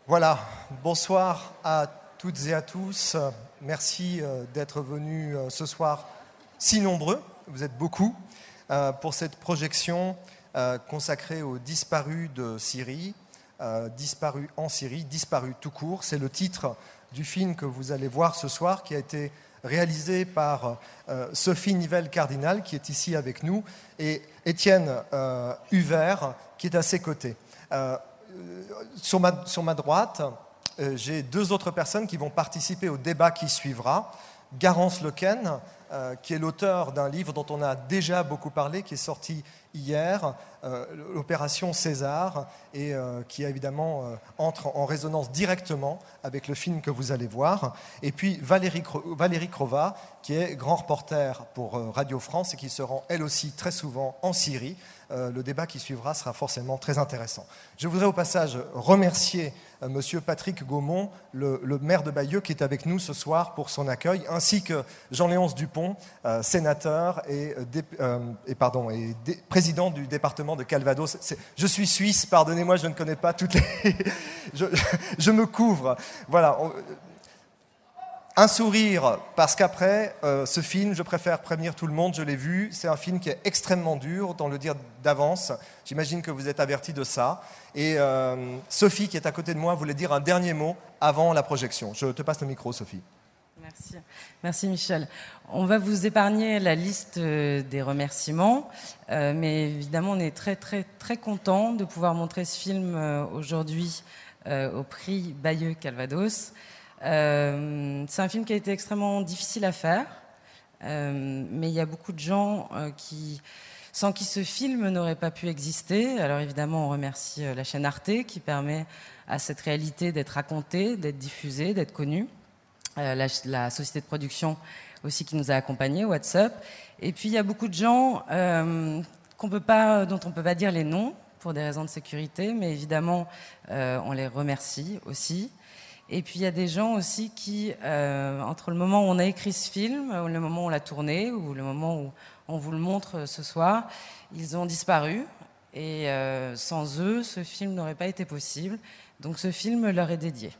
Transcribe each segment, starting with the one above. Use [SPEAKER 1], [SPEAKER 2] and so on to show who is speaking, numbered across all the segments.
[SPEAKER 1] Voilà, bonsoir à toutes et à tous. Merci d'être venus ce soir si nombreux, vous êtes beaucoup, pour cette projection consacrée aux disparus de Syrie, disparus en Syrie, disparus tout court. C'est le titre du film que vous allez voir ce soir, qui a été réalisé par Sophie Nivelle-Cardinal, qui est ici avec nous, et Étienne Huvert, qui est à ses côtés. Sur ma droite, j'ai deux autres personnes qui vont participer au débat qui suivra. Garance Lequen, qui est l'auteur d'un livre dont on a déjà beaucoup parlé, qui est sorti hier, l'opération César, et qui évidemment entre en résonance directement avec le film que vous allez voir. Et puis Valérie Crova, qui est grand reporter pour Radio France et qui se rend elle aussi très souvent en Syrie. Le débat qui suivra sera forcément très intéressant. Je voudrais au passage remercier Monsieur Patrick Gaumont, le maire de Bayeux, qui est avec nous ce soir pour son accueil, ainsi que Jean-Léonce Dupont, sénateur et président du département de Calvados. Je suis suisse, pardonnez-moi, je ne connais pas toutes les... je me couvre. Voilà. Un sourire, parce qu'après ce film, je préfère prévenir tout le monde, je l'ai vu, c'est un film qui est extrêmement dur, autant le dire d'avance. J'imagine que vous êtes avertis de ça. Et Sophie, qui est à côté de moi, voulait dire un dernier mot avant la projection. Je te passe le micro, Sophie.
[SPEAKER 2] Merci Michel. On va vous épargner la liste des remerciements, mais évidemment on est très très très content de pouvoir montrer ce film aujourd'hui au prix Bayeux Calvados. C'est un film qui a été extrêmement difficile à faire, mais il y a beaucoup de gens sans qui ce film n'aurait pas pu exister. Alors évidemment, on remercie la chaîne Arte qui permet à cette réalité d'être racontée, d'être diffusée, d'être connue. La société de production aussi qui nous a accompagnés, WhatsApp. Et puis il y a beaucoup de gens dont on peut pas dire les noms pour des raisons de sécurité, mais évidemment on les remercie aussi. Et puis il y a des gens aussi qui, entre le moment où on a écrit ce film, ou le moment où on l'a tourné, ou le moment où on vous le montre ce soir, ils ont disparu. Et sans eux, ce film n'aurait pas été possible. Donc ce film leur est dédié.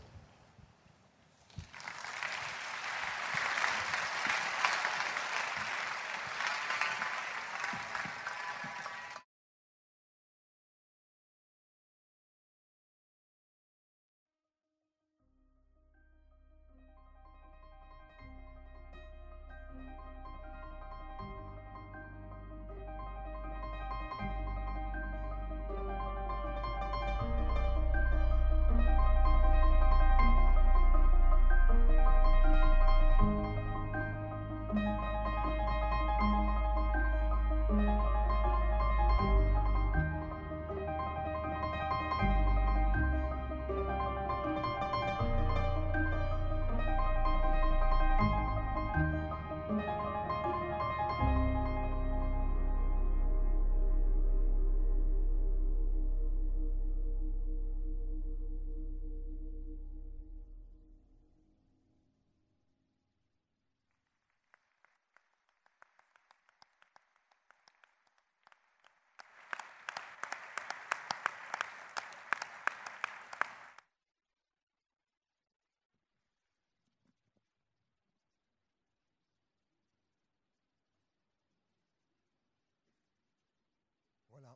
[SPEAKER 1] Voilà.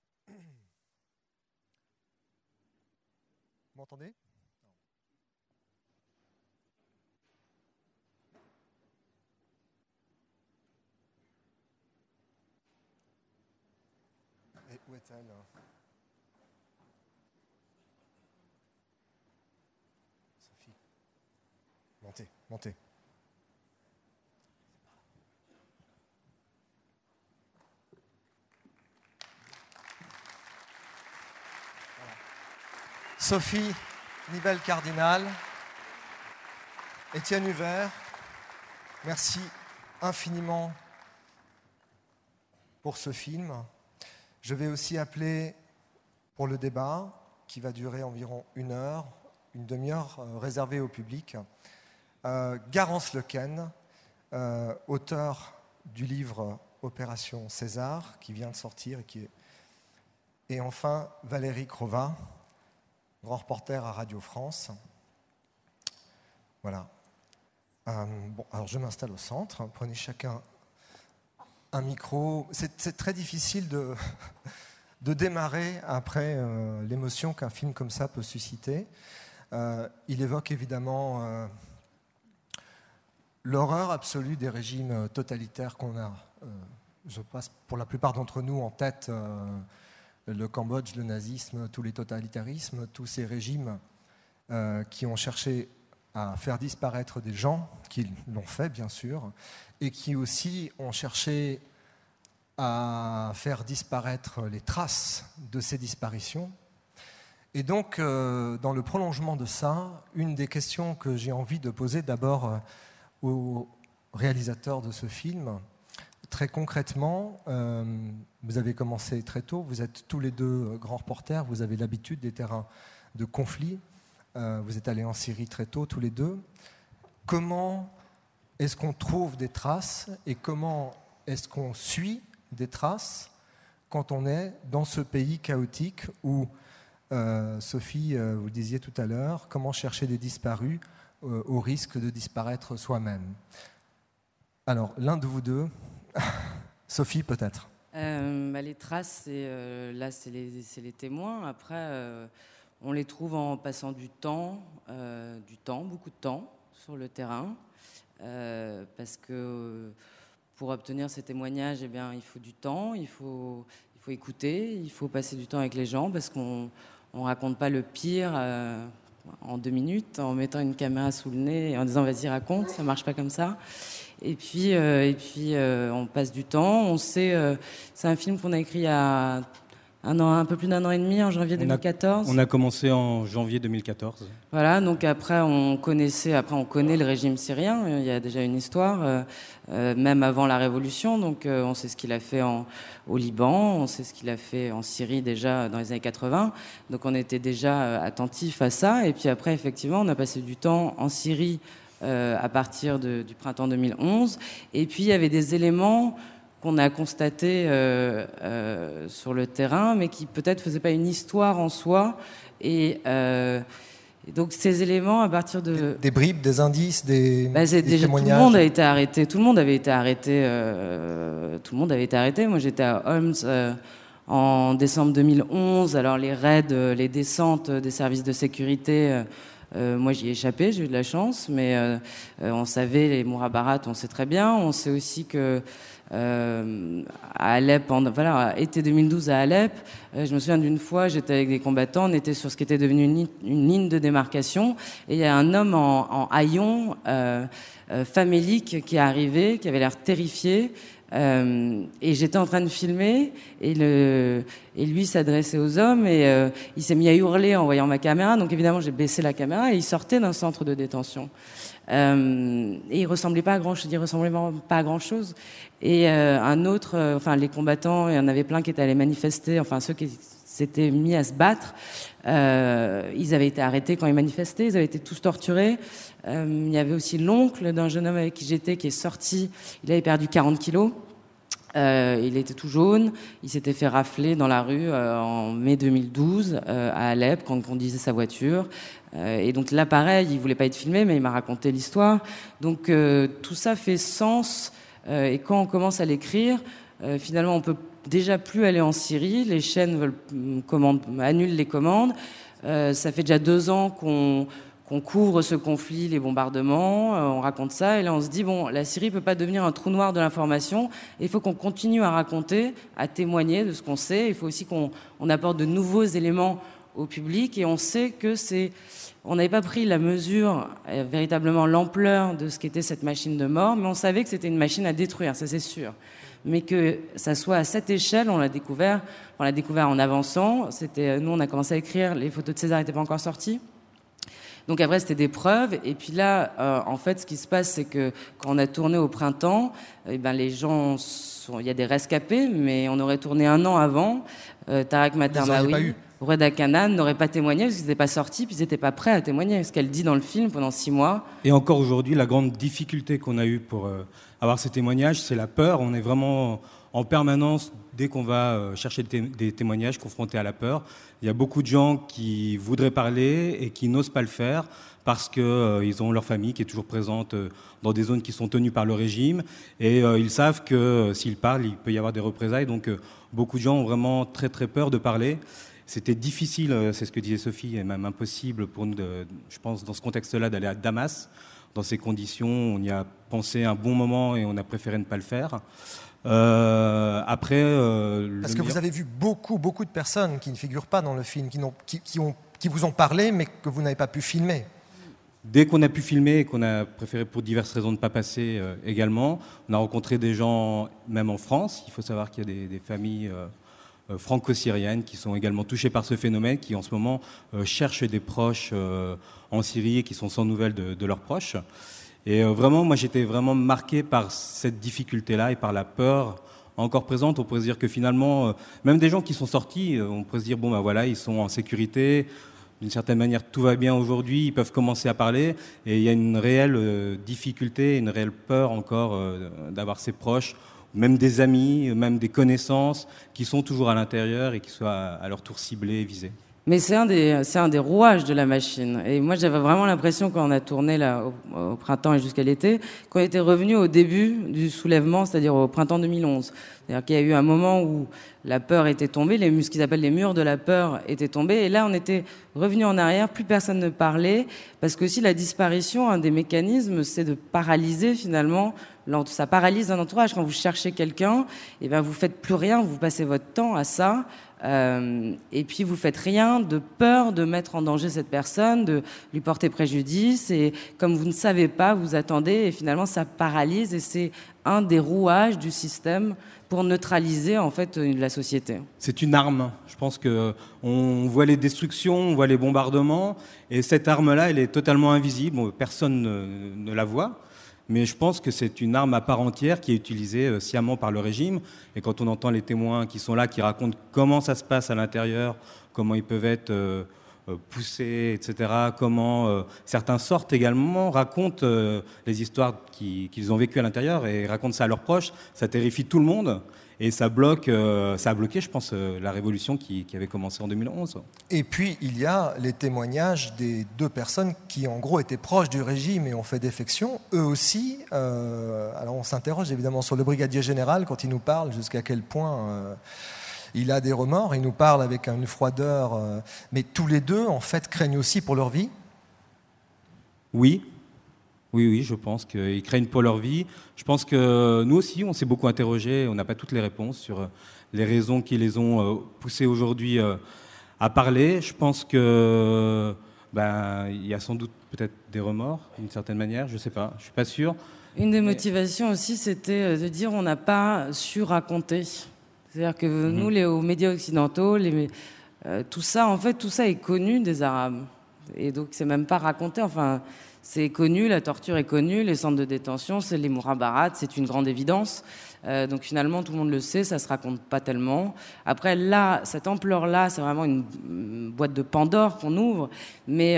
[SPEAKER 1] Vous m'entendez ? Et où est-elle ? Sophie. Montez. Voilà. Sophie Nivelle-Cardinal, Étienne Huvert, merci infiniment pour ce film. Je vais aussi appeler pour le débat, qui va durer environ une demi-heure réservée au public, Garance Lequen, auteur du livre Opération César, qui vient de sortir et enfin Valérie Crova. grand reporter à Radio France. Voilà. Bon, alors je m'installe au centre. Prenez chacun un micro. C'est très difficile de démarrer après l'émotion qu'un film comme ça peut susciter. Il évoque évidemment l'horreur absolue des régimes totalitaires qu'on a. Je passe pour la plupart d'entre nous en tête le Cambodge, le nazisme, tous les totalitarismes, tous ces régimes qui ont cherché à faire disparaître des gens, qui l'ont fait bien sûr, et qui aussi ont cherché à faire disparaître les traces de ces disparitions. Et donc, dans le prolongement de ça, une des questions que j'ai envie de poser d'abord au réalisateur de ce film, très concrètement, vous avez commencé très tôt, vous êtes tous les deux grands reporters, vous avez l'habitude des terrains de conflit, vous êtes allés en Syrie très tôt tous les deux. Comment est-ce qu'on trouve des traces et comment est-ce qu'on suit des traces quand on est dans ce pays chaotique où, Sophie, vous le disiez tout à l'heure, comment chercher des disparus au risque de disparaître soi-même. Alors, l'un de vous deux, Sophie peut-être.
[SPEAKER 2] Les traces, là c'est les témoins. Après, on les trouve en passant du temps, beaucoup de temps sur le terrain, parce que pour obtenir ces témoignages, eh bien, il faut du temps, il faut écouter, il faut passer du temps avec les gens, parce qu'on ne raconte pas le pire en 2 minutes en mettant une caméra sous le nez et en disant vas-y raconte, ça ne marche pas comme ça. Et puis on passe du temps. On sait, c'est un film qu'on a écrit il y a un peu plus d'1 an et demi, en janvier 2014.
[SPEAKER 3] On a commencé en janvier 2014.
[SPEAKER 2] Voilà, donc après on connaît le régime syrien. Il y a déjà une histoire, même avant la révolution. Donc on sait ce qu'il a fait au Liban, on sait ce qu'il a fait en Syrie déjà dans les années 80. Donc on était déjà attentifs à ça. Et puis après, effectivement, on a passé du temps en Syrie à partir du printemps 2011. Et puis il y avait des éléments qu'on a constatés sur le terrain, mais qui peut-être ne faisaient pas une histoire en soi. Et donc ces éléments, à partir de...
[SPEAKER 1] Des bribes, des indices, des témoignages.
[SPEAKER 2] Tout le monde a été arrêté. Tout le monde avait été arrêté. Moi, j'étais à Homs en décembre 2011. Alors les raids, les descentes des services de sécurité... moi, j'y ai échappé, j'ai eu de la chance, mais on savait, les Mourabarat, on sait très bien. On sait aussi que à Alep, été 2012 à Alep, je me souviens d'une fois, j'étais avec des combattants, on était sur ce qui était devenu une ligne de démarcation, et il y a un homme en haillons famélique qui est arrivé, qui avait l'air terrifié. Et j'étais en train de filmer et lui s'adressait aux hommes et il s'est mis à hurler en voyant ma caméra, donc évidemment j'ai baissé la caméra et il sortait d'un centre de détention et il ressemblait pas à grand chose et un autre, les combattants, il y en avait plein qui étaient allés manifester, ceux qui s'étaient mis à se battre, ils avaient été arrêtés quand ils manifestaient, ils avaient été tous torturés. Il y avait aussi l'oncle d'un jeune homme avec qui j'étais qui est sorti, il avait perdu 40 kilos, il était tout jaune, il s'était fait rafler dans la rue en mai 2012 à Alep quand on conduisait sa voiture. Et donc là pareil, il voulait pas être filmé mais il m'a raconté l'histoire. Donc tout ça fait sens et quand on commence à l'écrire, finalement on peut déjà plus aller en Syrie, les chaînes annulent les commandes. Ça fait déjà 2 ans qu'on couvre ce conflit, les bombardements, on raconte ça, et là on se dit, bon, la Syrie peut pas devenir un trou noir de l'information, il faut qu'on continue à raconter, à témoigner de ce qu'on sait, il faut aussi qu'on apporte de nouveaux éléments au public, et on sait que on n'avait pas pris la mesure, véritablement l'ampleur de ce qu'était cette machine de mort, mais on savait que c'était une machine à détruire, ça c'est sûr. Mais que ça soit à cette échelle, on l'a découvert en avançant. Nous, on a commencé à écrire, les photos de César n'étaient pas encore sorties. Donc après, c'était des preuves. Et puis là, en fait, ce qui se passe, c'est que quand on a tourné au printemps, les gens il y a des rescapés, mais on aurait tourné 1 an avant. Tarek Matermaoui, Reda Kanan n'auraient pas témoigné parce qu'ils n'étaient pas sortis, puis ils n'étaient pas prêts à témoigner. Ce qu'elle dit dans le film pendant 6 mois.
[SPEAKER 3] Et encore aujourd'hui, la grande difficulté qu'on a eue pour avoir ces témoignages, c'est la peur. On est vraiment en permanence, dès qu'on va chercher des témoignages confrontés à la peur, il y a beaucoup de gens qui voudraient parler et qui n'osent pas le faire parce qu'ils ont leur famille qui est toujours présente dans des zones qui sont tenues par le régime et ils savent que s'ils parlent, il peut y avoir des représailles. Donc beaucoup de gens ont vraiment très très peur de parler. C'était difficile, c'est ce que disait Sophie, et même impossible pour nous, je pense, dans ce contexte-là, d'aller à Damas. Dans ces conditions, on y a pensé un bon moment et on a préféré ne pas le faire.
[SPEAKER 1] Parce que vous avez vu beaucoup de personnes qui ne figurent pas dans le film, qui vous ont parlé, mais que vous n'avez pas pu filmer.
[SPEAKER 3] Dès qu'on a pu filmer et qu'on a préféré pour diverses raisons ne pas passer également, on a rencontré des gens, même en France. Il faut savoir qu'il y a des familles franco-syriennes qui sont également touchées par ce phénomène, qui en ce moment cherchent des proches en Syrie et qui sont sans nouvelles de leurs proches. Et vraiment, moi j'étais vraiment marqué par cette difficulté-là et par la peur encore présente. On pourrait se dire que finalement, même des gens qui sont sortis, on pourrait se dire, bon ben voilà, ils sont en sécurité, d'une certaine manière tout va bien aujourd'hui, ils peuvent commencer à parler, et il y a une réelle difficulté, une réelle peur encore d'avoir ses proches, même des amis, même des connaissances qui sont toujours à l'intérieur et qui soient à leur tour ciblés et visés.
[SPEAKER 2] Mais c'est un des rouages de la machine. Et moi, j'avais vraiment l'impression, quand on a tourné là, au printemps et jusqu'à l'été, qu'on était revenu au début du soulèvement, c'est-à-dire au printemps 2011. C'est-à-dire qu'il y a eu un moment où la peur était tombée, ce qu'ils appellent les murs de la peur étaient tombés. Et là, on était revenu en arrière, plus personne ne parlait, parce que aussi la disparition, un des mécanismes, c'est de paralyser finalement. Ça paralyse un entourage. Quand vous cherchez quelqu'un, et ben vous faites plus rien, vous passez votre temps à ça. Et puis vous faites rien de peur de mettre en danger cette personne, de lui porter préjudice, et comme vous ne savez pas, vous attendez et finalement ça paralyse, et c'est un des rouages du système pour neutraliser en fait la société.
[SPEAKER 3] C'est une arme. Je pense que on voit les destructions, on voit les bombardements, et cette arme-là, elle est totalement invisible. Bon, personne ne la voit. Mais je pense que c'est une arme à part entière qui est utilisée sciemment par le régime. Et quand on entend les témoins qui sont là, qui racontent comment ça se passe à l'intérieur, comment ils peuvent être poussés, etc., comment certains sortent également, racontent les histoires qu'ils ont vécues à l'intérieur et racontent ça à leurs proches, ça terrifie tout le monde. Et ça a bloqué, je pense, la révolution qui avait commencé en 2011.
[SPEAKER 1] Et puis, il y a les témoignages des deux personnes qui, en gros, étaient proches du régime et ont fait défection. Eux aussi, alors on s'interroge évidemment sur le brigadier général quand il nous parle, jusqu'à quel point il a des remords. Il nous parle avec une froideur. Mais tous les deux, en fait, craignent aussi pour leur vie.
[SPEAKER 3] Oui, je pense qu'ils craignent pour leur vie. Je pense que nous aussi, on s'est beaucoup interrogés. On n'a pas toutes les réponses sur les raisons qui les ont poussés aujourd'hui à parler. Je pense que il y a sans doute peut-être des remords, d'une certaine manière. Je ne sais pas, je ne suis pas sûr.
[SPEAKER 2] Une des motivations aussi, c'était de dire on n'a pas su raconter. C'est-à-dire que nous, aux médias occidentaux, tout ça est connu des Arabes. Et donc, c'est même pas raconté. Enfin, c'est connu, la torture est connue, les centres de détention, c'est les mourabarats, c'est une grande évidence. Donc finalement, tout le monde le sait, ça se raconte pas tellement. Après, là, cette ampleur-là, c'est vraiment une boîte de Pandore qu'on ouvre. Mais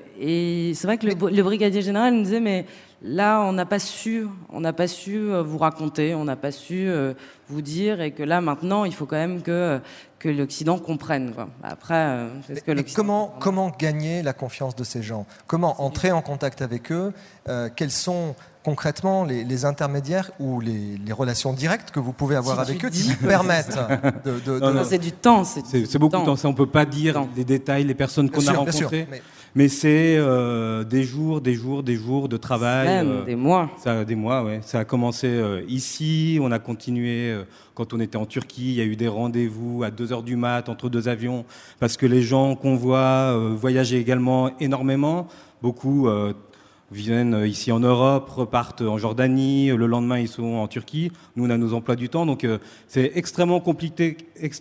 [SPEAKER 2] et c'est vrai que le brigadier général nous disait, mais là, on n'a pas su vous raconter, on n'a pas su vous dire, et que là, maintenant, il faut quand même que l'Occident comprenne, quoi. Après, c'est ce que l'Occident...
[SPEAKER 1] Comment gagner la confiance de ces gens ? Comment entrer en contact avec eux ? Quels sont concrètement les intermédiaires ou les relations directes que vous pouvez avoir avec eux qui vous permettent de...
[SPEAKER 2] Non, c'est du temps.
[SPEAKER 3] C'est beaucoup de temps. Ça, on ne peut pas dire les détails, les personnes qu'on a rencontrées. Mais c'est des jours de travail.
[SPEAKER 2] Même des mois.
[SPEAKER 3] Des mois, ouais. Ça a commencé ici, on a continué quand on était en Turquie. Il y a eu des rendez-vous à 2h du mat entre deux avions, parce que les gens qu'on voit voyager également énormément. Beaucoup viennent ici en Europe, repartent en Jordanie, le lendemain ils sont en Turquie. Nous, on a nos emplois du temps, donc c'est extrêmement compliqué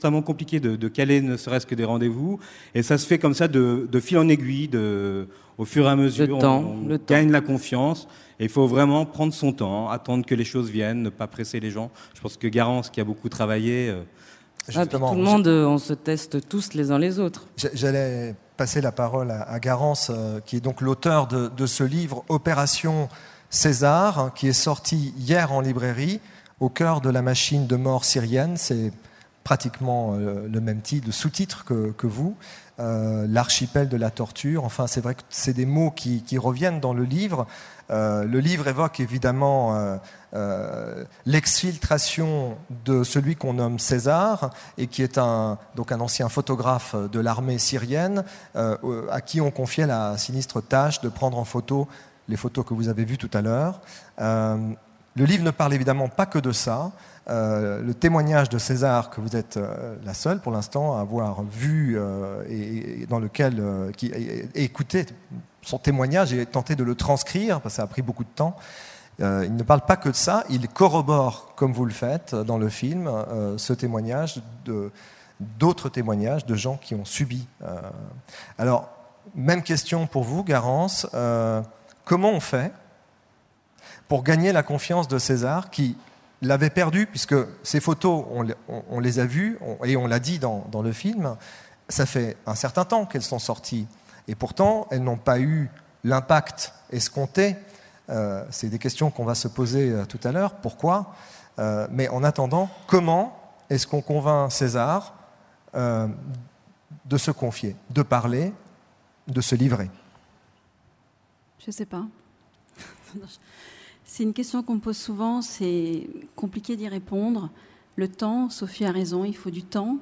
[SPEAKER 3] de caler ne serait-ce que des rendez-vous. Et ça se fait comme ça de fil en aiguille, au fur et à mesure, on gagne la confiance. Et il faut vraiment prendre son temps, attendre que les choses viennent, ne pas presser les gens. Je pense que Garance, qui a beaucoup travaillé...
[SPEAKER 2] Justement, tout le monde, on se teste tous les uns les autres.
[SPEAKER 1] J'allais passer la parole à Garance, qui est donc l'auteur de ce livre Opération César, qui est sorti hier en librairie. Au cœur de la machine de mort syrienne, c'est pratiquement le même titre, le sous-titre que vous, l'archipel de la torture. Enfin, c'est vrai que c'est des mots qui reviennent dans le livre. Le livre évoque évidemment l'exfiltration de celui qu'on nomme César et qui est donc un ancien photographe de l'armée syrienne à qui on confiait la sinistre tâche de prendre en photo les photos que vous avez vues tout à l'heure. Le livre ne parle évidemment pas que de ça. Le témoignage de César, que vous êtes la seule pour l'instant à avoir vu et dans lequel écouté son témoignage et tenté de le transcrire, parce que ça a pris beaucoup de temps, il ne parle pas que de ça, il corrobore, comme vous le faites dans le film, ce témoignage d'autres témoignages de gens qui ont subi. Alors, même question pour vous, Garance. Comment on fait pour gagner la confiance de César, qui l'avait perdu, puisque ces photos, on les a vues, et on l'a dit dans le film, ça fait un certain temps qu'elles sont sorties, et pourtant, elles n'ont pas eu l'impact escompté. C'est des questions qu'on va se poser tout à l'heure. Pourquoi ? Mais en attendant, comment est-ce qu'on convainc César de se confier, de parler, de se livrer ?
[SPEAKER 4] Je ne sais pas. C'est une question qu'on me pose souvent, c'est compliqué d'y répondre. Le temps, Sophie a raison, il faut du temps.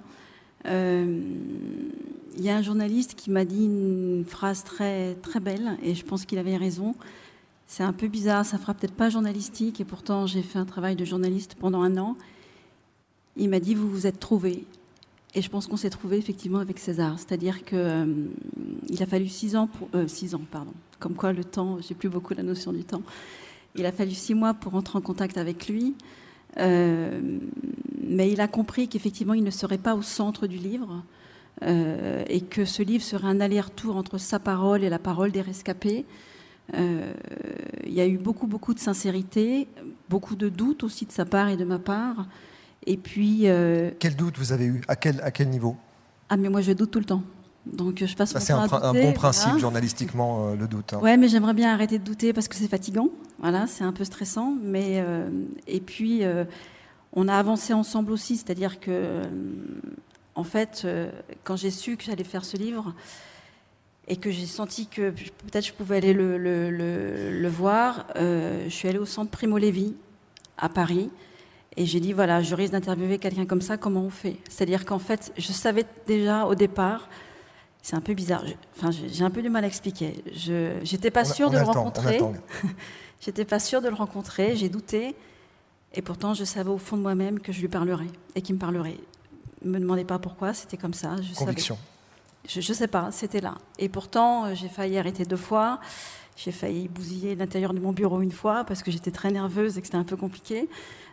[SPEAKER 4] Il y a un journaliste qui m'a dit une phrase très, très belle, et je pense qu'il avait raison. C'est un peu bizarre, ça fera peut-être pas journalistique, et pourtant j'ai fait un travail de journaliste pendant 1 an. Il m'a dit, vous vous êtes trouvés. Et je pense qu'on s'est trouvés effectivement avec César. C'est-à-dire qu'il a fallu 6 ans, pardon. Comme quoi le temps, j'ai plus beaucoup la notion du temps. Il a fallu 6 mois pour rentrer en contact avec lui. Mais il a compris qu'effectivement, il ne serait pas au centre du livre et que ce livre serait un aller-retour entre sa parole et la parole des rescapés. Il y a eu beaucoup, beaucoup de sincérité, beaucoup de doutes aussi de sa part et de ma part. Et puis...
[SPEAKER 1] Quel doute vous avez eu ? À quel niveau ?
[SPEAKER 4] Ah, mais moi, je doute tout le temps. Donc, je passe mon
[SPEAKER 1] c'est
[SPEAKER 4] temps à douter,
[SPEAKER 1] un bon principe,
[SPEAKER 4] voilà.
[SPEAKER 1] journalistiquement, le doute. Hein.
[SPEAKER 4] Ouais, mais j'aimerais bien arrêter de douter parce que c'est fatigant. Voilà, c'est un peu stressant. Mais, et puis, on a avancé ensemble aussi. C'est-à-dire que, en fait, quand j'ai su que j'allais faire ce livre et que j'ai senti que peut-être je pouvais aller le voir, je suis allée au centre Primo Levi à Paris. Et j'ai dit, voilà, je risque d'interviewer quelqu'un comme ça, comment on fait ? C'est-à-dire qu'en fait, je savais déjà au départ... C'est un peu bizarre. J'ai un peu du mal à expliquer. J'étais pas sûre de le rencontrer. J'étais pas sûre de le rencontrer. J'ai douté. Et pourtant, je savais au fond de moi-même que je lui parlerais et qu'il me parlerait. Ne me demandez pas pourquoi. C'était comme ça.
[SPEAKER 1] Conviction.
[SPEAKER 4] Je sais pas. C'était là. Et pourtant, j'ai failli arrêter 2 fois. J'ai failli bousiller l'intérieur de mon bureau 1 fois parce que j'étais très nerveuse et que c'était un peu compliqué.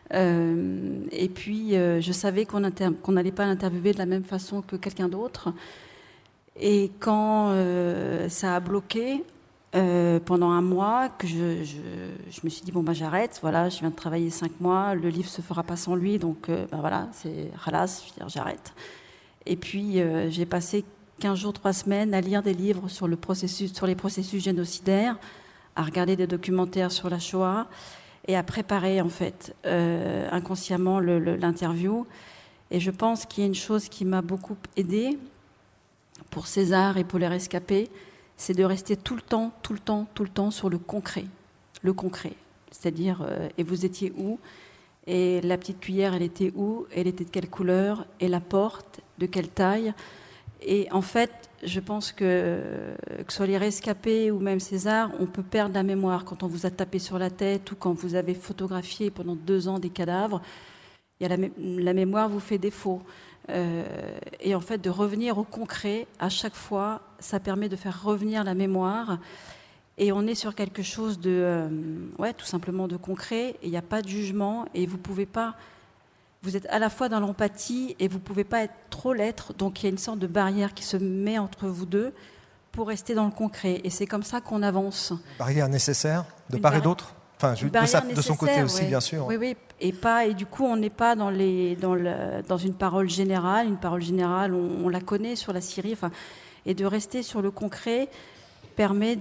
[SPEAKER 4] Et puis, je savais qu'on n'allait pas l'interviewer de la même façon que quelqu'un d'autre. Et quand ça a bloqué pendant 1 mois, que je me suis dit, bon, bah, j'arrête, voilà, je viens de travailler 5 mois, le livre ne se fera pas sans lui, donc bah, voilà, c'est khalas, je veux dire, j'arrête. Et puis, j'ai passé 15 jours, 3 semaines à lire des livres sur les processus génocidaires, à regarder des documentaires sur la Shoah, et à préparer, en fait, inconsciemment l'interview. Et je pense qu'il y a une chose qui m'a beaucoup aidée, pour César et pour les rescapés, c'est de rester tout le temps sur le concret. Le concret. C'est-à-dire, et vous étiez où ? Et la petite cuillère, elle était où ? Elle était de quelle couleur ? Et la porte, de quelle taille ? Et en fait, je pense que ce soit les rescapés ou même César, on peut perdre la mémoire quand on vous a tapé sur la tête ou quand vous avez photographié pendant 2 ans des cadavres. Il y a la mémoire vous fait défaut. Et en fait, de revenir au concret, à chaque fois, ça permet de faire revenir la mémoire. Et on est sur quelque chose de, tout simplement de concret. Et il n'y a pas de jugement. Et vous pouvez pas... Vous êtes à la fois dans l'empathie et vous ne pouvez pas être trop l'être. Donc, il y a une sorte de barrière qui se met entre vous deux pour rester dans le concret. Et c'est comme ça qu'on avance.
[SPEAKER 1] Barrière nécessaire de part et d'autre ? Enfin, de son côté aussi,
[SPEAKER 4] ouais.
[SPEAKER 1] bien sûr.
[SPEAKER 4] Oui. Et du coup, on n'est pas dans une parole générale. Une parole générale, on la connaît sur la Syrie. Enfin, et de rester sur le concret permet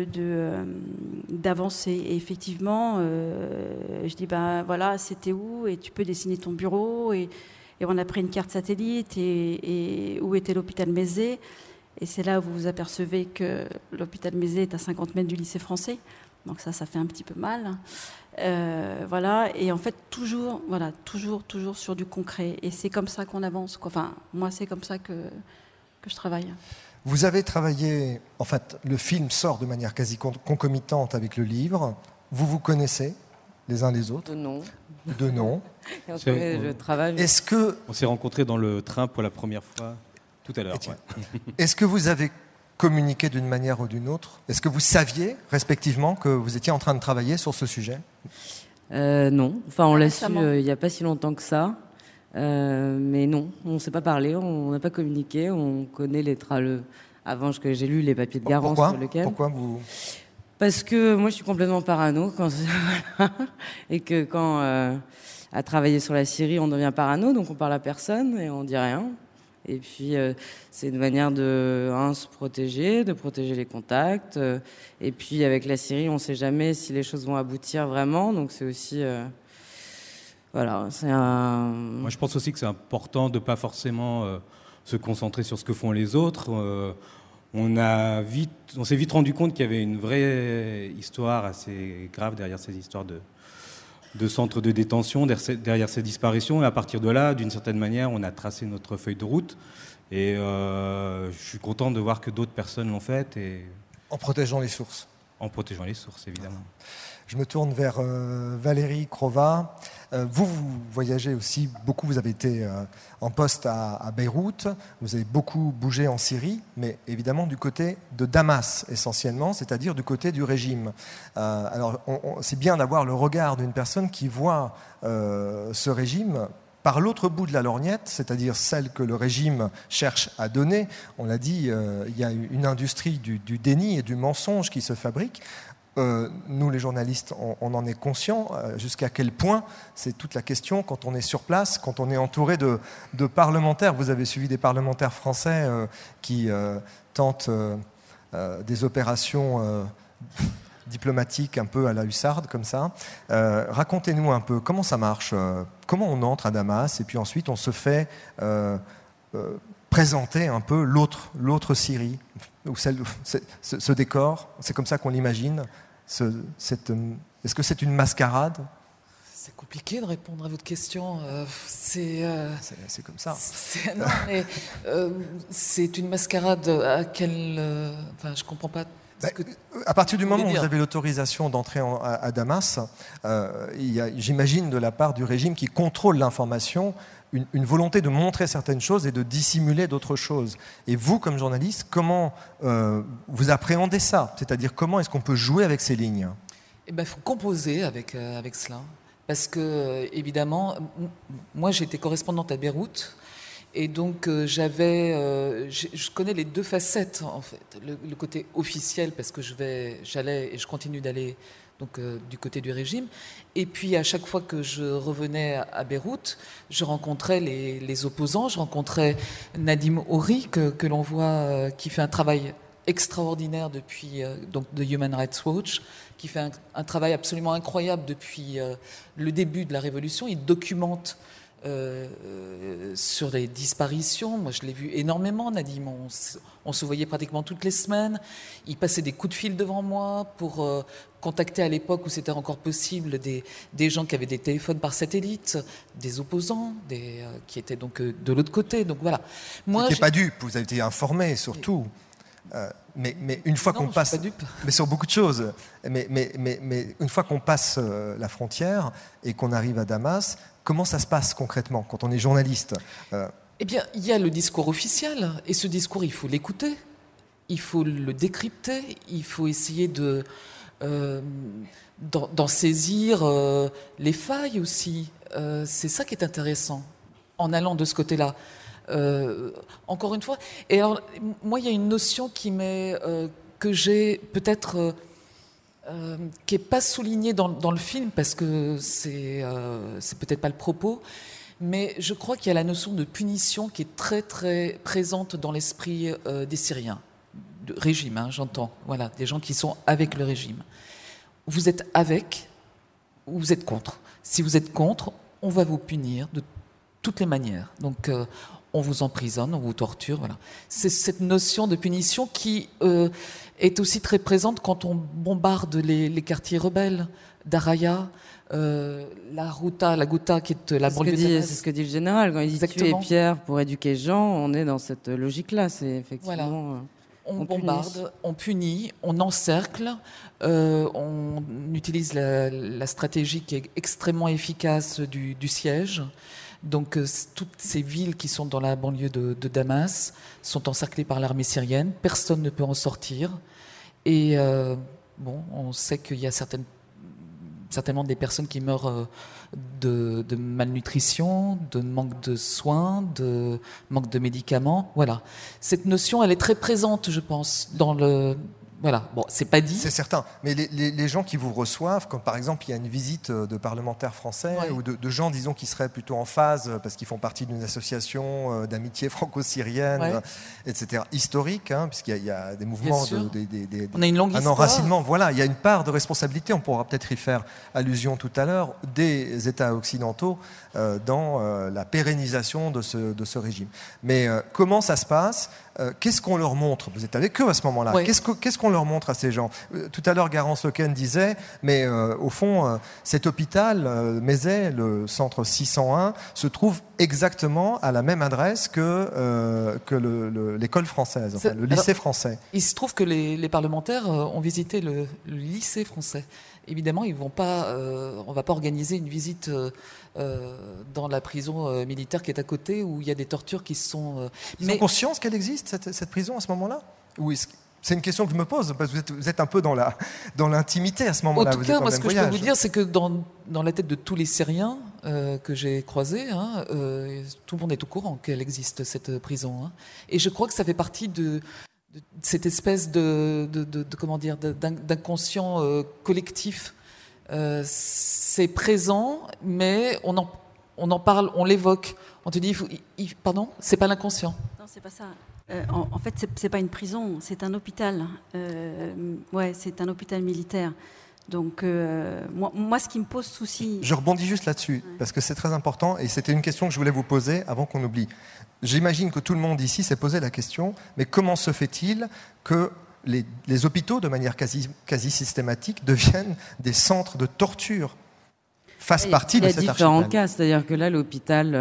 [SPEAKER 4] d'avancer. Et effectivement, je dis, voilà, c'était où? Et tu peux dessiner ton bureau. Et on a pris une carte satellite. Et où était l'hôpital Mézé? Et c'est là où vous vous apercevez que l'hôpital Mézé est à 50 mètres du lycée français. Donc ça fait un petit peu mal. Voilà. Et en fait, toujours sur du concret. Et c'est comme ça qu'on avance, quoi. Enfin, moi, c'est comme ça que je travaille.
[SPEAKER 1] Vous avez travaillé, en fait, le film sort de manière quasi concomitante avec le livre. Vous vous connaissez les uns les autres? De nom.
[SPEAKER 2] Je travaille.
[SPEAKER 1] Est-ce que...
[SPEAKER 3] On s'est rencontrés dans le train pour la première fois tout à l'heure. Ouais.
[SPEAKER 1] Est-ce que vous avez communiqué d'une manière ou d'une autre? Est-ce que vous saviez, respectivement, que vous étiez en train de travailler sur ce sujet?
[SPEAKER 2] Non. Enfin, on l'a su il n'y a pas si longtemps que ça. Mais non, on ne s'est pas parlé, on n'a pas communiqué, on connaît avant que j'ai lu les papiers de Garance sur lequel.
[SPEAKER 1] Pourquoi vous...
[SPEAKER 2] Parce que moi je suis complètement parano et que quand à travailler sur la Syrie on devient parano, donc on parle à personne et on dit rien. Et puis c'est une manière de se protéger, de protéger les contacts. Et puis avec la Syrie on ne sait jamais si les choses vont aboutir vraiment, donc c'est aussi... Voilà,
[SPEAKER 3] Moi, je pense aussi que c'est important de ne pas forcément se concentrer sur ce que font les autres. On s'est vite rendu compte qu'il y avait une vraie histoire assez grave derrière ces histoires de centres de détention, derrière ces disparitions. Et à partir de là, d'une certaine manière, on a tracé notre feuille de route. Et je suis content de voir que d'autres personnes l'ont fait.
[SPEAKER 1] En protégeant les sources.
[SPEAKER 3] En protégeant les sources, évidemment.
[SPEAKER 1] Je me tourne vers Valérie Crova. Vous voyagez aussi beaucoup, vous avez été en poste à Beyrouth, vous avez beaucoup bougé en Syrie, mais évidemment du côté de Damas essentiellement, c'est-à-dire du côté du régime. Alors c'est bien d'avoir le regard d'une personne qui voit ce régime par l'autre bout de la lorgnette, c'est-à-dire celle que le régime cherche à donner. On l'a dit, il y a une industrie du déni et du mensonge qui se fabrique. Nous, les journalistes, on en est conscients. Jusqu'à quel point, c'est toute la question quand on est sur place, quand on est entouré de parlementaires. Vous avez suivi des parlementaires français qui tentent des opérations diplomatiques un peu à la hussarde, comme ça. Racontez-nous un peu comment ça marche, comment on entre à Damas, et puis ensuite on se fait présenter un peu l'autre Syrie, ou ce décor. C'est comme ça qu'on l'imagine. Est-ce que c'est une mascarade?
[SPEAKER 5] C'est compliqué de répondre à votre question. C'est
[SPEAKER 1] comme ça.
[SPEAKER 5] Non, mais c'est une mascarade à quelle... Enfin, je comprends pas.
[SPEAKER 1] À partir du moment où vous avez l'autorisation d'entrer à Damas, il y a, j'imagine, de la part du régime qui contrôle l'information, une volonté de montrer certaines choses et de dissimuler d'autres choses. Et vous, comme journaliste, comment vous appréhendez ça? C'est-à-dire, comment est-ce qu'on peut jouer avec ces lignes?
[SPEAKER 5] Eh ben, il faut composer avec cela. Parce que, évidemment, moi, j'étais correspondante à Beyrouth. Et donc, je connais les deux facettes, en fait. Le côté officiel, parce que j'allais et je continue d'aller donc du côté du régime. Et puis à chaque fois que je revenais à Beyrouth, je rencontrais les opposants, je rencontrais Nadim Houri, que l'on voit, qui fait un travail extraordinaire depuis donc de Human Rights Watch, qui fait un travail absolument incroyable depuis le début de la révolution. Il documente sur les disparitions. Moi, je l'ai vu énormément, Nadim. On se voyait pratiquement toutes les semaines. Il passait des coups de fil devant moi pour contacter, à l'époque où c'était encore possible, des gens qui avaient des téléphones par satellite, des opposants, qui étaient donc de l'autre côté. Donc voilà. Moi,
[SPEAKER 1] vous n'étiez pas dupe, vous avez été informé surtout. Mais une fois qu'on passe, mais sur beaucoup de choses, mais une fois qu'on passe la frontière et qu'on arrive à Damas, comment ça se passe concrètement quand on est journaliste?
[SPEAKER 5] Eh bien, il y a le discours officiel, et ce discours, il faut l'écouter, il faut le décrypter, il faut essayer d'en saisir les failles aussi. C'est ça qui est intéressant en allant de ce côté-là. Encore une fois, et alors moi il y a une notion que j'ai peut-être qui est pas soulignée dans le film parce que c'est peut-être pas le propos, mais je crois qu'il y a la notion de punition qui est très très présente dans l'esprit des Syriens, régime, hein, j'entends. Voilà, des gens qui sont avec le régime. Vous êtes avec ou vous êtes contre. Si vous êtes contre, on va vous punir de toutes les manières. Donc, on vous emprisonne, on vous torture. Voilà. C'est cette notion de punition qui est aussi très présente quand on bombarde les quartiers rebelles d'Araya, la Ghouta, qui est la banlieue de Damas.
[SPEAKER 2] C'est ce que dit le général. Quand il dit tuer Pierre pour éduquer Jean, on est dans cette logique-là. C'est effectivement...
[SPEAKER 5] Voilà. On bombarde, on punit, on encercle, on utilise la stratégie qui est extrêmement efficace du siège. Donc toutes ces villes qui sont dans la banlieue de Damas sont encerclées par l'armée syrienne. Personne ne peut en sortir. Et on sait qu'il y a certainement des personnes qui meurent de malnutrition, de manque de soins, de manque de médicaments. Voilà. Cette notion, elle est très présente, je pense, dans le... Voilà, bon, c'est pas dit.
[SPEAKER 1] C'est certain. Mais les gens qui vous reçoivent, comme par exemple, il y a une visite de parlementaires français ou de gens, disons, qui seraient plutôt en phase parce qu'ils font partie d'une association d'amitié franco-syrienne, etc., historique, hein, puisqu'il y a des mouvements,
[SPEAKER 5] on a une longue histoire.
[SPEAKER 1] Un enracinement. Voilà, il y a une part de responsabilité, on pourra peut-être y faire allusion tout à l'heure, des États occidentaux dans la pérennisation de ce régime. Mais comment ça se passe ? Qu'est-ce qu'on leur montre ? Vous êtes avec eux à ce moment-là.
[SPEAKER 5] Oui.
[SPEAKER 1] Qu'est-ce qu'on leur montre à ces gens ? Tout à l'heure, Garance Lequen disait, mais au fond, cet hôpital, Mézet, le centre 601, se trouve exactement à la même adresse que l'école française, enfin, le lycée français.
[SPEAKER 5] Il se trouve que les parlementaires ont visité le lycée français. Évidemment, on va pas organiser une visite dans la prison militaire qui est à côté, où il y a des tortures qui sont...
[SPEAKER 1] Ils ont conscience qu'elle existe, cette prison, à ce moment-là ? Ou c'est une question que je me pose, parce que vous êtes un peu dans l'intimité à ce moment-là.
[SPEAKER 5] En tout cas, moi, ce que je peux vous dire, c'est que dans la tête de tous les Syriens que j'ai croisés, tout le monde est au courant qu'elle existe, cette prison. Hein. Et je crois que ça fait partie de cette espèce d'inconscient collectif. C'est présent, mais on en parle, on l'évoque. On te dit, pardon, c'est pas l'inconscient.
[SPEAKER 4] Non, c'est pas ça. En fait, c'est pas une prison, c'est un hôpital. C'est un hôpital militaire. Donc, moi, ce qui me pose souci...
[SPEAKER 1] Je rebondis juste là-dessus, parce que c'est très important, et c'était une question que je voulais vous poser avant qu'on oublie. J'imagine que tout le monde ici s'est posé la question, mais comment se fait-il que les hôpitaux, de manière quasi systématique, deviennent des centres de torture, fassent partie de cet archipel ?
[SPEAKER 2] Il y a différents cas, c'est-à-dire que là, l'hôpital,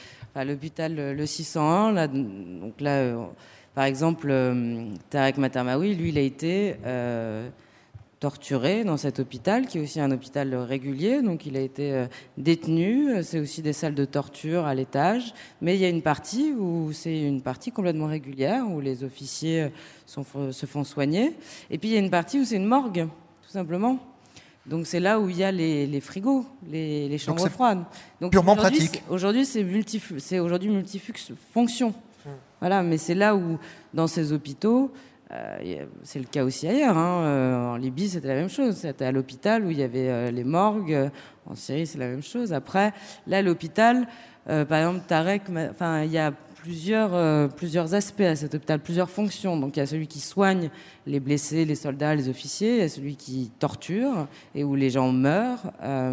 [SPEAKER 2] le 601, là, donc là, par exemple, Tarek Matermaoui, lui, il a été torturé dans cet hôpital, qui est aussi un hôpital régulier, donc il a été détenu. C'est aussi des salles de torture à l'étage, mais il y a une partie où c'est une partie complètement régulière, où les officiers se font soigner, et puis il y a une partie où c'est une morgue, tout simplement. Donc c'est là où il y a les frigos, les chambres froides. Donc
[SPEAKER 1] purement pratique.
[SPEAKER 2] Aujourd'hui, c'est multifonction. Voilà, mais c'est là où, dans ces hôpitaux, c'est le cas aussi ailleurs. En Libye, c'était la même chose. C'était à l'hôpital où il y avait les morgues. En Syrie, c'est la même chose. Après, là, l'hôpital, par exemple, Tarek, il y a plusieurs aspects à cet hôpital, plusieurs fonctions. Donc il y a celui qui soigne les blessés, les soldats, les officiers. Il y a celui qui torture et où les gens meurent.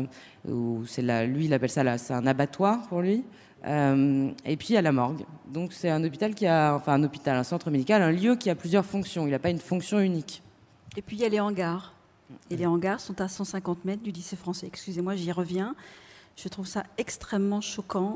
[SPEAKER 2] Lui, il appelle ça c'est un abattoir pour lui. Et puis il y a la morgue. Donc c'est un hôpital un centre médical, un lieu qui a plusieurs fonctions. Il n'a pas une fonction unique.
[SPEAKER 4] Et puis il y a les hangars. Et les hangars sont à 150 mètres du lycée français. Excusez-moi, j'y reviens. Je trouve ça extrêmement choquant.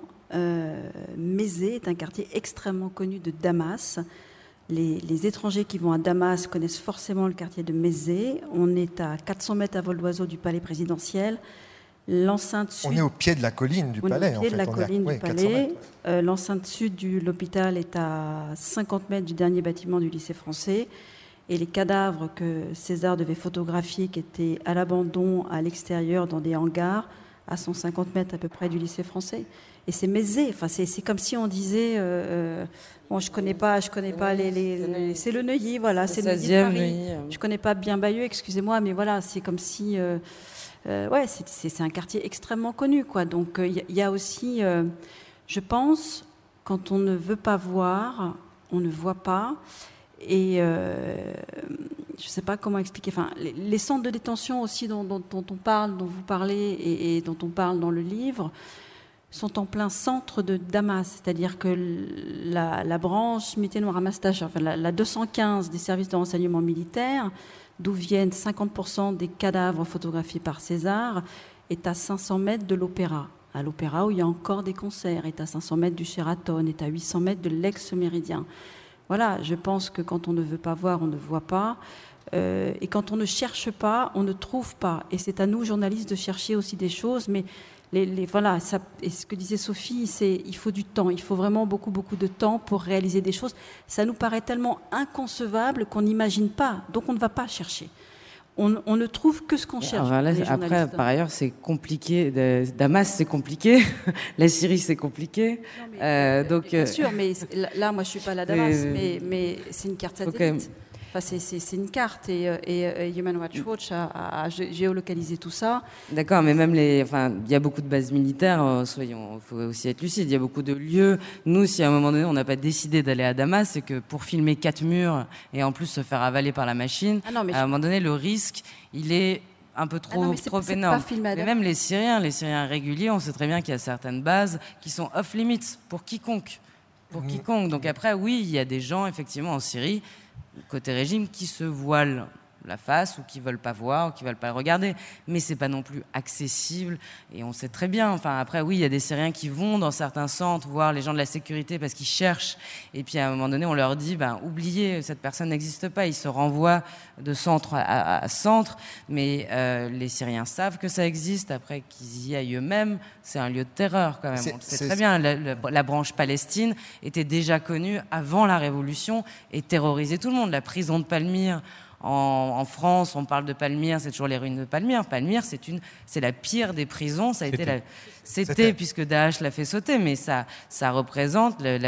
[SPEAKER 4] Mézet est un quartier extrêmement connu de Damas. Les étrangers qui vont à Damas connaissent forcément le quartier de Mézet. On est à 400 mètres à vol d'oiseau du palais présidentiel. L'enceinte sud...
[SPEAKER 1] On est au pied de la colline du palais.
[SPEAKER 4] On est au pied de la colline du palais. L'enceinte sud de l'hôpital est à 50 mètres du dernier bâtiment du lycée français. Et les cadavres que César devait photographier, qui étaient à l'abandon, à l'extérieur, dans des hangars, à 150 mètres à peu près du lycée français. Et c'est Mézet. Enfin, c'est comme si on disait... je connais pas c'est le Neuilly, voilà. C'est le Neuilly de Paris. Je connais pas bien Bayeux, excusez-moi, mais voilà, c'est comme si... c'est un quartier extrêmement connu, quoi. Donc, il y a aussi... je pense, quand on ne veut pas voir, on ne voit pas. Et je ne sais pas comment expliquer. Enfin, les centres de détention aussi dont on parle, dont vous parlez et dont on parle dans le livre, sont en plein centre de Damas. C'est-à-dire que la branche Mité Noir Amastache, enfin la 215 des services de renseignement militaire, d'où viennent 50% des cadavres photographiés par César, est à 500 mètres de l'Opéra. À l'Opéra où il y a encore des concerts, est à 500 mètres du Sheraton, est à 800 mètres de l'ex-Méridien. Voilà, je pense que quand on ne veut pas voir, on ne voit pas. Et quand on ne cherche pas, on ne trouve pas. Et c'est à nous, journalistes, de chercher aussi des choses. Mais voilà, ça, et ce que disait Sophie, il faut du temps. Il faut vraiment beaucoup, beaucoup de temps pour réaliser des choses. Ça nous paraît tellement inconcevable qu'on n'imagine pas. Donc on ne va pas chercher. On ne trouve que ce qu'on cherche.
[SPEAKER 2] Là, après, par ailleurs, c'est compliqué. Damas, c'est compliqué. La Syrie, c'est compliqué.
[SPEAKER 4] Non, mais, bien sûr, mais là, moi, je suis pas à la Damas, mais c'est une carte satellite. Enfin, c'est une carte et Human Rights Watch a géolocalisé tout ça.
[SPEAKER 2] D'accord, mais même il y a beaucoup de bases militaires. Il faut aussi être lucide. Il y a beaucoup de lieux. Nous, si à un moment donné on n'a pas décidé d'aller à Damas, c'est que pour filmer 4 murs et en plus se faire avaler par la machine, à un moment donné, le risque, il est un peu trop énorme. Mais même les Syriens réguliers, on sait très bien qu'il y a certaines bases qui sont off limits pour quiconque. Donc après, oui, il y a des gens effectivement en Syrie, côté régime, qui se voilent la face ou qui veulent pas voir ou qui veulent pas le regarder, mais c'est pas non plus accessible et on sait très bien. Enfin après oui, il y a des Syriens qui vont dans certains centres voir les gens de la sécurité parce qu'ils cherchent et puis à un moment donné on leur dit oubliez, cette personne n'existe pas, ils se renvoient de centre à centre, mais les Syriens savent que ça existe. Après qu'ils y aillent eux-mêmes, c'est un lieu de terreur quand même. On le sait très bien. La branche Palestine était déjà connue avant la Révolution et terrorisait tout le monde. La prison de Palmyre en France, on parle de Palmyre, c'est toujours les ruines de Palmyre. Palmyre, c'est la pire des prisons. Ça a été c'était puisque Daesh l'a fait sauter, mais ça représente le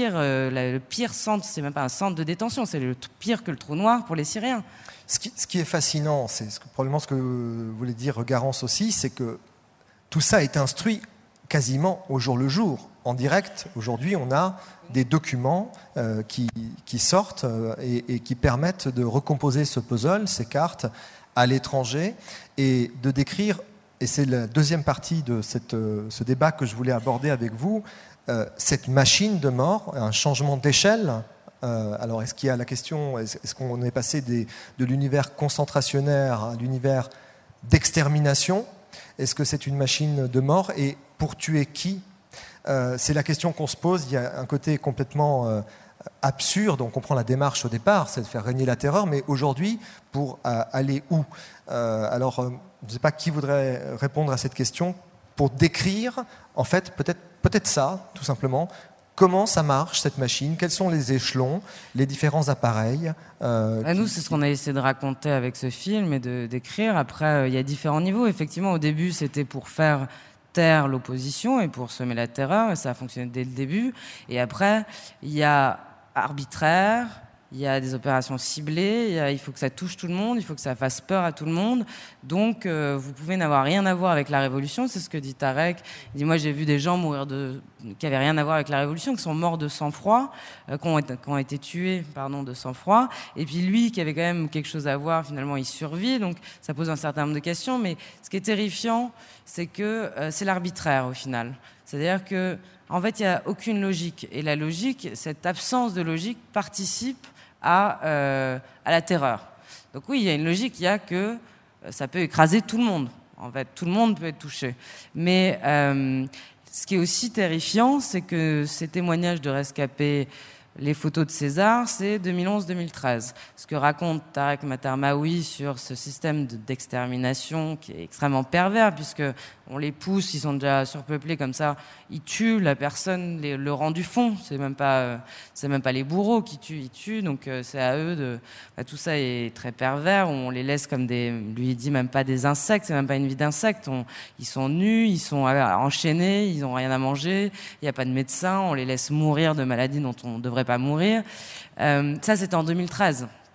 [SPEAKER 2] pire centre. C'est même pas un centre de détention, c'est le pire que le trou noir pour les Syriens.
[SPEAKER 1] Ce qui est fascinant, c'est probablement ce que voulait dire Garance aussi, c'est que tout ça est instruit quasiment au jour le jour. En direct, aujourd'hui, on a des documents qui sortent et qui permettent de recomposer ce puzzle, ces cartes, à l'étranger, et de décrire, et c'est la deuxième partie de ce débat que je voulais aborder avec vous, cette machine de mort, un changement d'échelle. Alors, est-ce qu'il y a la question, est-ce qu'on est passé de l'univers concentrationnaire à l'univers d'extermination? Est-ce que c'est une machine de mort? Et pour tuer qui? C'est la question qu'on se pose. Il y a un côté complètement absurde. On comprend la démarche au départ, c'est de faire régner la terreur, mais aujourd'hui, pour aller où? Alors, je ne sais pas qui voudrait répondre à cette question pour décrire, en fait, peut-être ça, tout simplement. Comment ça marche, cette machine? Quels sont les échelons, les différents appareils?
[SPEAKER 2] Nous, c'est ce qu'on a essayé de raconter avec ce film et d'écrire. Après, il y a différents niveaux. Effectivement, au début, c'était pour faire taire l'opposition et pour semer la terreur, et ça a fonctionné dès le début. Et après, il y a arbitraire, il y a des opérations ciblées, il faut que ça touche tout le monde, il faut que ça fasse peur à tout le monde. Donc, vous pouvez n'avoir rien à voir avec la Révolution, c'est ce que dit Tarek. Il dit, moi, j'ai vu des gens mourir qui n'avaient rien à voir avec la Révolution, qui sont morts de sang-froid, qui ont été tués, de sang-froid. Et puis lui, qui avait quand même quelque chose à voir, finalement, il survit. Donc, ça pose un certain nombre de questions. Mais ce qui est terrifiant, c'est que c'est l'arbitraire, au final. C'est-à-dire que, en fait, il n'y a aucune logique. Et la logique, cette absence de logique participe à la terreur. Donc oui, il y a une logique, il y a que ça peut écraser tout le monde. En fait, tout le monde peut être touché. Mais ce qui est aussi terrifiant, c'est que ces témoignages de rescapés, les photos de César, c'est 2011-2013. Ce que raconte Tarek Matarmaoui sur ce système d'extermination qui est extrêmement pervers, puisque on les pousse, ils sont déjà surpeuplés comme ça, ils tuent la personne, le rang du fond. C'est même pas les bourreaux qui tuent, ils tuent. Donc c'est à eux tout ça est très pervers. On les laisse comme lui il dit même pas des insectes, c'est même pas une vie d'insectes. Ils sont nus, ils sont enchaînés, ils ont rien à manger. Il n'y a pas de médecin, on les laisse mourir de maladies dont on devrait pas mourir. Ça, c'était en 2013.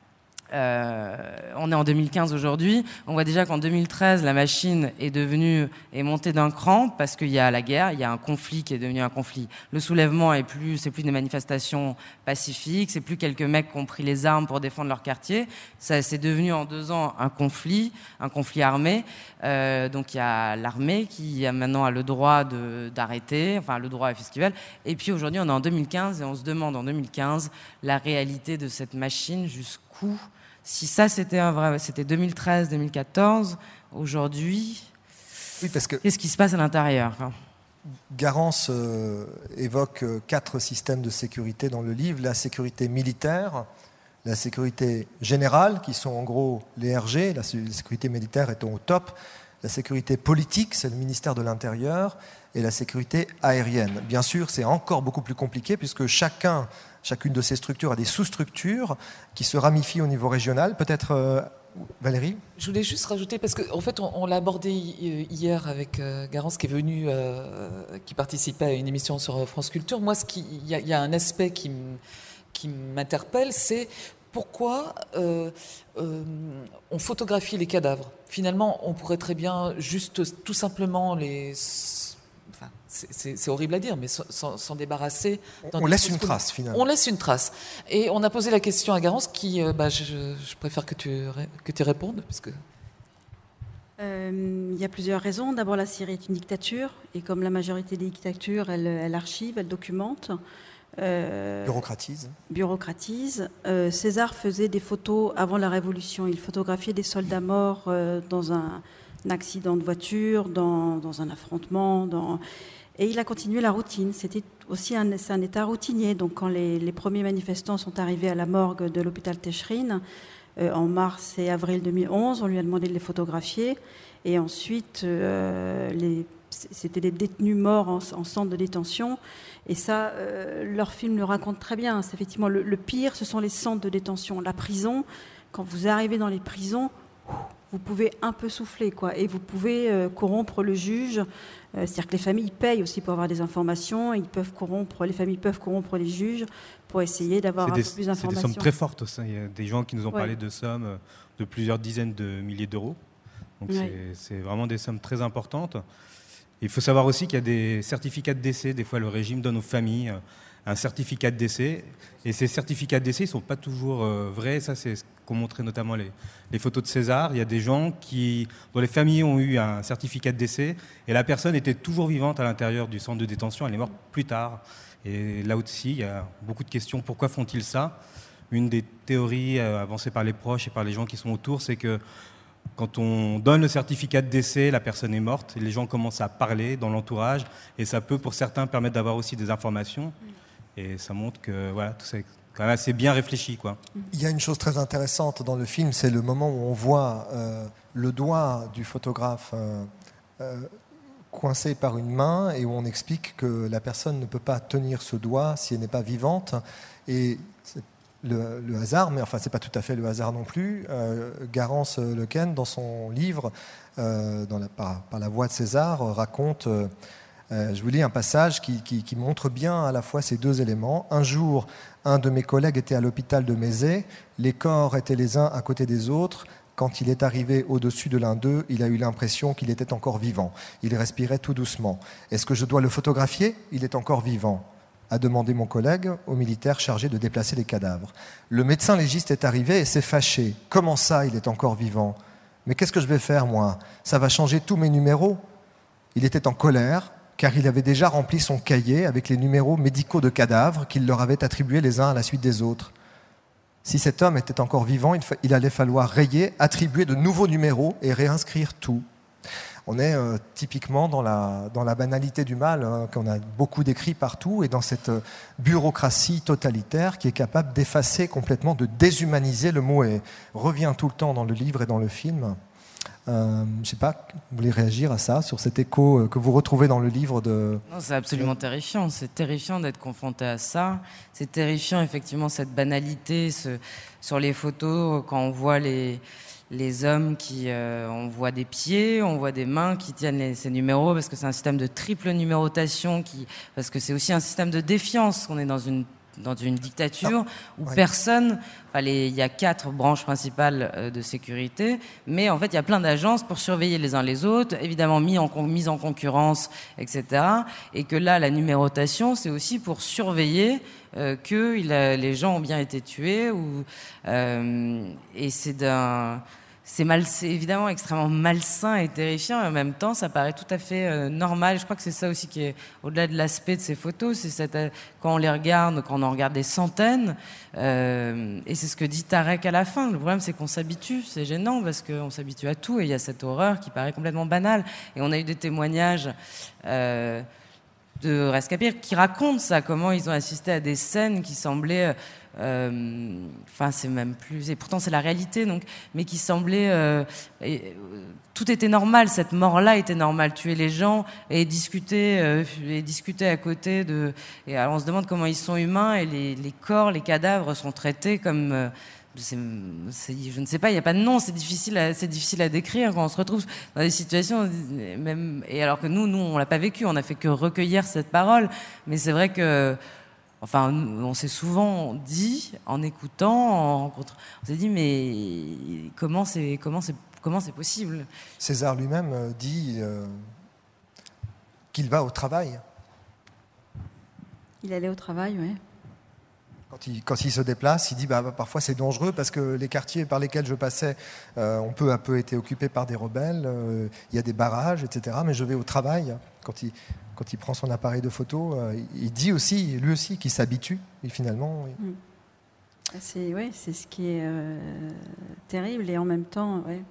[SPEAKER 2] on est en 2015 aujourd'hui. On voit déjà qu'en 2013, la machine est montée d'un cran parce qu'il y a la guerre, il y a un conflit qui est devenu un conflit. Le soulèvement c'est plus des manifestations pacifiques, c'est plus quelques mecs qui ont pris les armes pour défendre leur quartier. Ça, c'est devenu en 2 ans un conflit armé. Donc il y a l'armée qui maintenant a le droit d'arrêter, enfin le droit à festival. Et puis aujourd'hui, on est en 2015 et on se demande en 2015 la réalité de cette machine jusqu'où. Si ça, c'était 2013-2014, aujourd'hui,
[SPEAKER 1] Oui, parce que
[SPEAKER 2] qu'est-ce qui se passe à l'intérieur, hein?
[SPEAKER 1] Garance évoque 4 systèmes de sécurité dans le livre. La sécurité militaire, la sécurité générale, qui sont en gros les RG, la sécurité militaire étant au top, la sécurité politique, c'est le ministère de l'Intérieur, et la sécurité aérienne. Bien sûr, c'est encore beaucoup plus compliqué, puisque chacune de ces structures a des sous-structures qui se ramifient au niveau régional. Peut-être, Valérie ?
[SPEAKER 5] Je voulais juste rajouter, parce qu'en fait, on l'a abordé hier avec Garance, qui est venu, qui participait à une émission sur France Culture. Moi, il y a un aspect qui m'interpelle, c'est pourquoi on photographie les cadavres. Finalement, on pourrait très bien juste tout simplement c'est horrible à dire, mais s'en débarrasser.
[SPEAKER 1] On laisse une trace, finalement.
[SPEAKER 5] On laisse une trace. Et on a posé la question à Garance, qui, je préfère que tu répondes, parce que...
[SPEAKER 4] Il y a plusieurs raisons. D'abord, la Syrie est une dictature, et comme la majorité des dictatures, elle archive, elle documente. Bureaucratise. César faisait des photos avant la Révolution. Il photographiait des soldats morts dans un accident de voiture, dans un affrontement. Et il a continué la routine. C'était aussi un état routinier. Donc, quand les premiers manifestants sont arrivés à la morgue de l'hôpital Techerine, en mars et avril 2011, on lui a demandé de les photographier. Et ensuite, c'était des détenus morts en centre de détention. Et ça, leur film le raconte très bien. C'est effectivement le pire, ce sont les centres de détention. La prison, quand vous arrivez dans les prisons, vous pouvez un peu souffler, quoi. Et vous pouvez corrompre le juge. C'est-à-dire que les familles payent aussi pour avoir des informations. Les familles peuvent corrompre les juges pour essayer d'avoir un peu plus d'informations.
[SPEAKER 3] C'est des sommes très fortes aussi. Il y a des gens qui nous ont parlé de sommes de plusieurs dizaines de milliers d'euros. Donc c'est vraiment des sommes très importantes. Il faut savoir aussi qu'il y a des certificats de décès. Des fois, le régime donne aux familles un certificat de décès. Et ces certificats de décès, ils ne sont pas toujours vrais. Ça, c'est ce qu'ont montré notamment les photos de César. Il y a des gens dont les familles ont eu un certificat de décès et la personne était toujours vivante à l'intérieur du centre de détention. Elle est morte plus tard. Et là aussi, il y a beaucoup de questions. Pourquoi font-ils ça ? Une des théories avancées par les proches et par les gens qui sont autour, c'est que quand on donne le certificat de décès, la personne est morte, et les gens commencent à parler dans l'entourage, et ça peut, pour certains, permettre d'avoir aussi des informations. Et ça montre que tout ça est quand même assez bien réfléchi, quoi.
[SPEAKER 1] Il y a une chose très intéressante dans le film, c'est le moment où on voit le doigt du photographe coincé par une main, et où on explique que la personne ne peut pas tenir ce doigt si elle n'est pas vivante. Et le hasard, mais enfin c'est pas tout à fait le hasard non plus. Garance Lequesne, dans son livre, par la voix de César, raconte, je vous lis un passage qui montre bien à la fois ces deux éléments. Un jour, un de mes collègues était à l'hôpital de Mézé, les corps étaient les uns à côté des autres. Quand il est arrivé au-dessus de l'un d'eux, il a eu l'impression qu'il était encore vivant. Il respirait tout doucement. Est-ce que je dois le photographier ? Il est encore vivant, a demandé mon collègue au militaire chargé de déplacer les cadavres. Le médecin légiste est arrivé et s'est fâché. Comment ça, il est encore vivant ? Mais qu'est-ce que je vais faire, moi ? Ça va changer tous mes numéros ? Il était en colère, car il avait déjà rempli son cahier avec les numéros médicaux de cadavres qu'il leur avait attribués les uns à la suite des autres. Si cet homme était encore vivant, il allait falloir rayer, attribuer de nouveaux numéros et réinscrire tout. On est typiquement dans la banalité du mal, qu'on a beaucoup décrit partout, et dans cette bureaucratie totalitaire qui est capable d'effacer complètement, de déshumaniser. Le mot revient tout le temps dans le livre et dans le film. Je ne sais pas, vous voulez réagir à ça, sur cet écho que vous retrouvez dans le livre de...
[SPEAKER 2] Non, c'est absolument terrifiant. C'est terrifiant d'être confronté à ça. C'est terrifiant, effectivement, cette banalité sur les photos, quand on voit les hommes on voit des pieds, on voit des mains qui tiennent ces numéros, parce que c'est un système de triple numérotation, parce que c'est aussi un système de défiance. On est dans une dans une dictature où
[SPEAKER 1] ouais.
[SPEAKER 2] personne... Enfin, il y a 4 branches principales de sécurité, mais en fait, il y a plein d'agences pour surveiller les uns les autres, évidemment mise en concurrence, etc. Et que là, la numérotation, c'est aussi pour surveiller que les gens ont bien été tués. Et c'est évidemment extrêmement malsain et terrifiant, et en même temps, ça paraît tout à fait normal. Je crois que c'est ça aussi qui est au-delà de l'aspect de ces photos, c'est quand on les regarde, quand on en regarde des centaines, et c'est ce que dit Tarek à la fin. Le problème, c'est qu'on s'habitue, c'est gênant parce qu'on s'habitue à tout, et il y a cette horreur qui paraît complètement banale. Et on a eu des témoignages de Rescapir qui racontent ça, comment ils ont assisté à des scènes qui semblaient... Enfin, c'est même plus... Et pourtant, c'est la réalité, donc, mais qui semblait... tout était normal, cette mort-là était normale. Tuer les gens et discuter à côté de... Et alors, on se demande comment ils sont humains, et les corps, les cadavres sont traités comme... je ne sais pas, il n'y a pas de nom, c'est difficile à décrire quand on se retrouve dans des situations, même, et alors que nous on l'a pas vécu, on n'a fait que recueillir cette parole, mais c'est vrai que, enfin, on s'est souvent dit, en écoutant, en rencontrant, on s'est dit, mais comment c'est possible?
[SPEAKER 1] César lui-même dit qu'il va au travail.
[SPEAKER 4] Il allait au travail, oui.
[SPEAKER 1] Quand il se déplace, il dit parfois c'est dangereux parce que les quartiers par lesquels je passais ont peu à peu été occupés par des rebelles, il y a des barrages, etc. Mais je vais au travail. Quand il prend son appareil de photo, il dit aussi, lui aussi, qu'il s'habitue. Et finalement... Oui.
[SPEAKER 4] C'est ce qui est terrible, et en même temps... Ouais.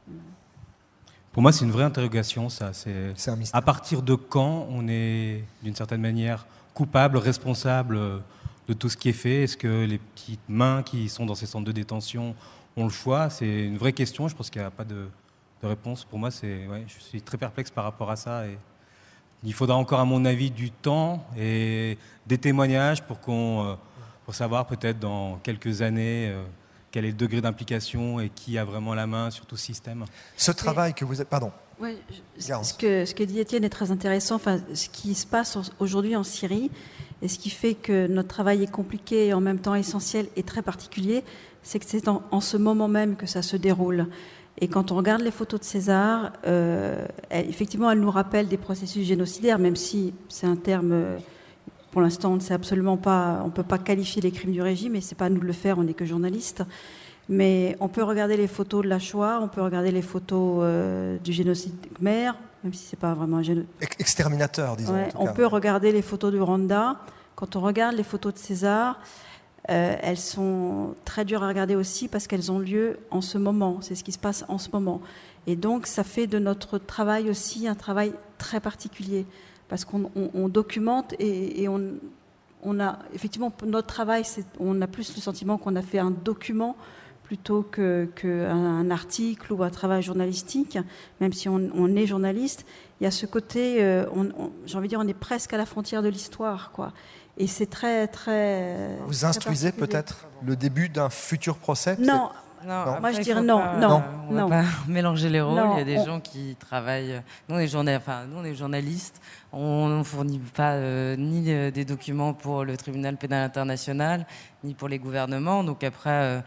[SPEAKER 3] Pour moi, c'est une vraie interrogation, ça.
[SPEAKER 1] C'est un mystère.
[SPEAKER 3] À partir de quand on est, d'une certaine manière, coupable, responsable de tout ce qui est fait? Est-ce que les petites mains qui sont dans ces centres de détention ont le choix? C'est une vraie question. Je pense qu'il n'y a pas de réponse. Pour moi, je suis très perplexe par rapport à ça. Et il faudra encore, à mon avis, du temps et des témoignages pour savoir peut-être dans quelques années quel est le degré d'implication et qui a vraiment la main sur tout ce système.
[SPEAKER 1] Ce travail que vous êtes... Pardon.
[SPEAKER 4] Ouais, ce que dit Étienne est très intéressant. Enfin, ce qui se passe aujourd'hui en Syrie, et ce qui fait que notre travail est compliqué et en même temps essentiel et très particulier, c'est que c'est en ce moment même que ça se déroule. Et quand on regarde les photos de César, effectivement, elles nous rappellent des processus génocidaires, même si c'est un terme, pour l'instant, on ne sait absolument pas, on ne peut pas qualifier les crimes du régime, et ce n'est pas à nous de le faire, on n'est que journalistes. Mais on peut regarder les photos de la Shoah, on peut regarder les photos du génocide khmer, même si ce n'est pas vraiment un génocide.
[SPEAKER 1] Exterminateur, disons.
[SPEAKER 4] Ouais, on peut regarder les photos du Rwanda. Quand on regarde les photos de César, elles sont très dures à regarder aussi parce qu'elles ont lieu en ce moment. C'est ce qui se passe en ce moment. Et donc, ça fait de notre travail aussi un travail très particulier parce qu'on documente et on a effectivement notre travail. On a plus le sentiment qu'on a fait un document plutôt qu'un article ou un travail journalistique, même si on est journaliste. Il y a ce côté, j'ai envie de dire, on est presque à la frontière de l'histoire, quoi. Et c'est très, très...
[SPEAKER 1] Vous instruisez peut-être le début d'un futur procès?
[SPEAKER 4] Non.
[SPEAKER 2] Non,
[SPEAKER 4] moi je dirais non.
[SPEAKER 2] On ne va pas mélanger les rôles. Il y a des gens qui travaillent. Nous, on est journalistes. On ne fournit pas ni des documents pour le tribunal pénal international, ni pour les gouvernements. Donc après,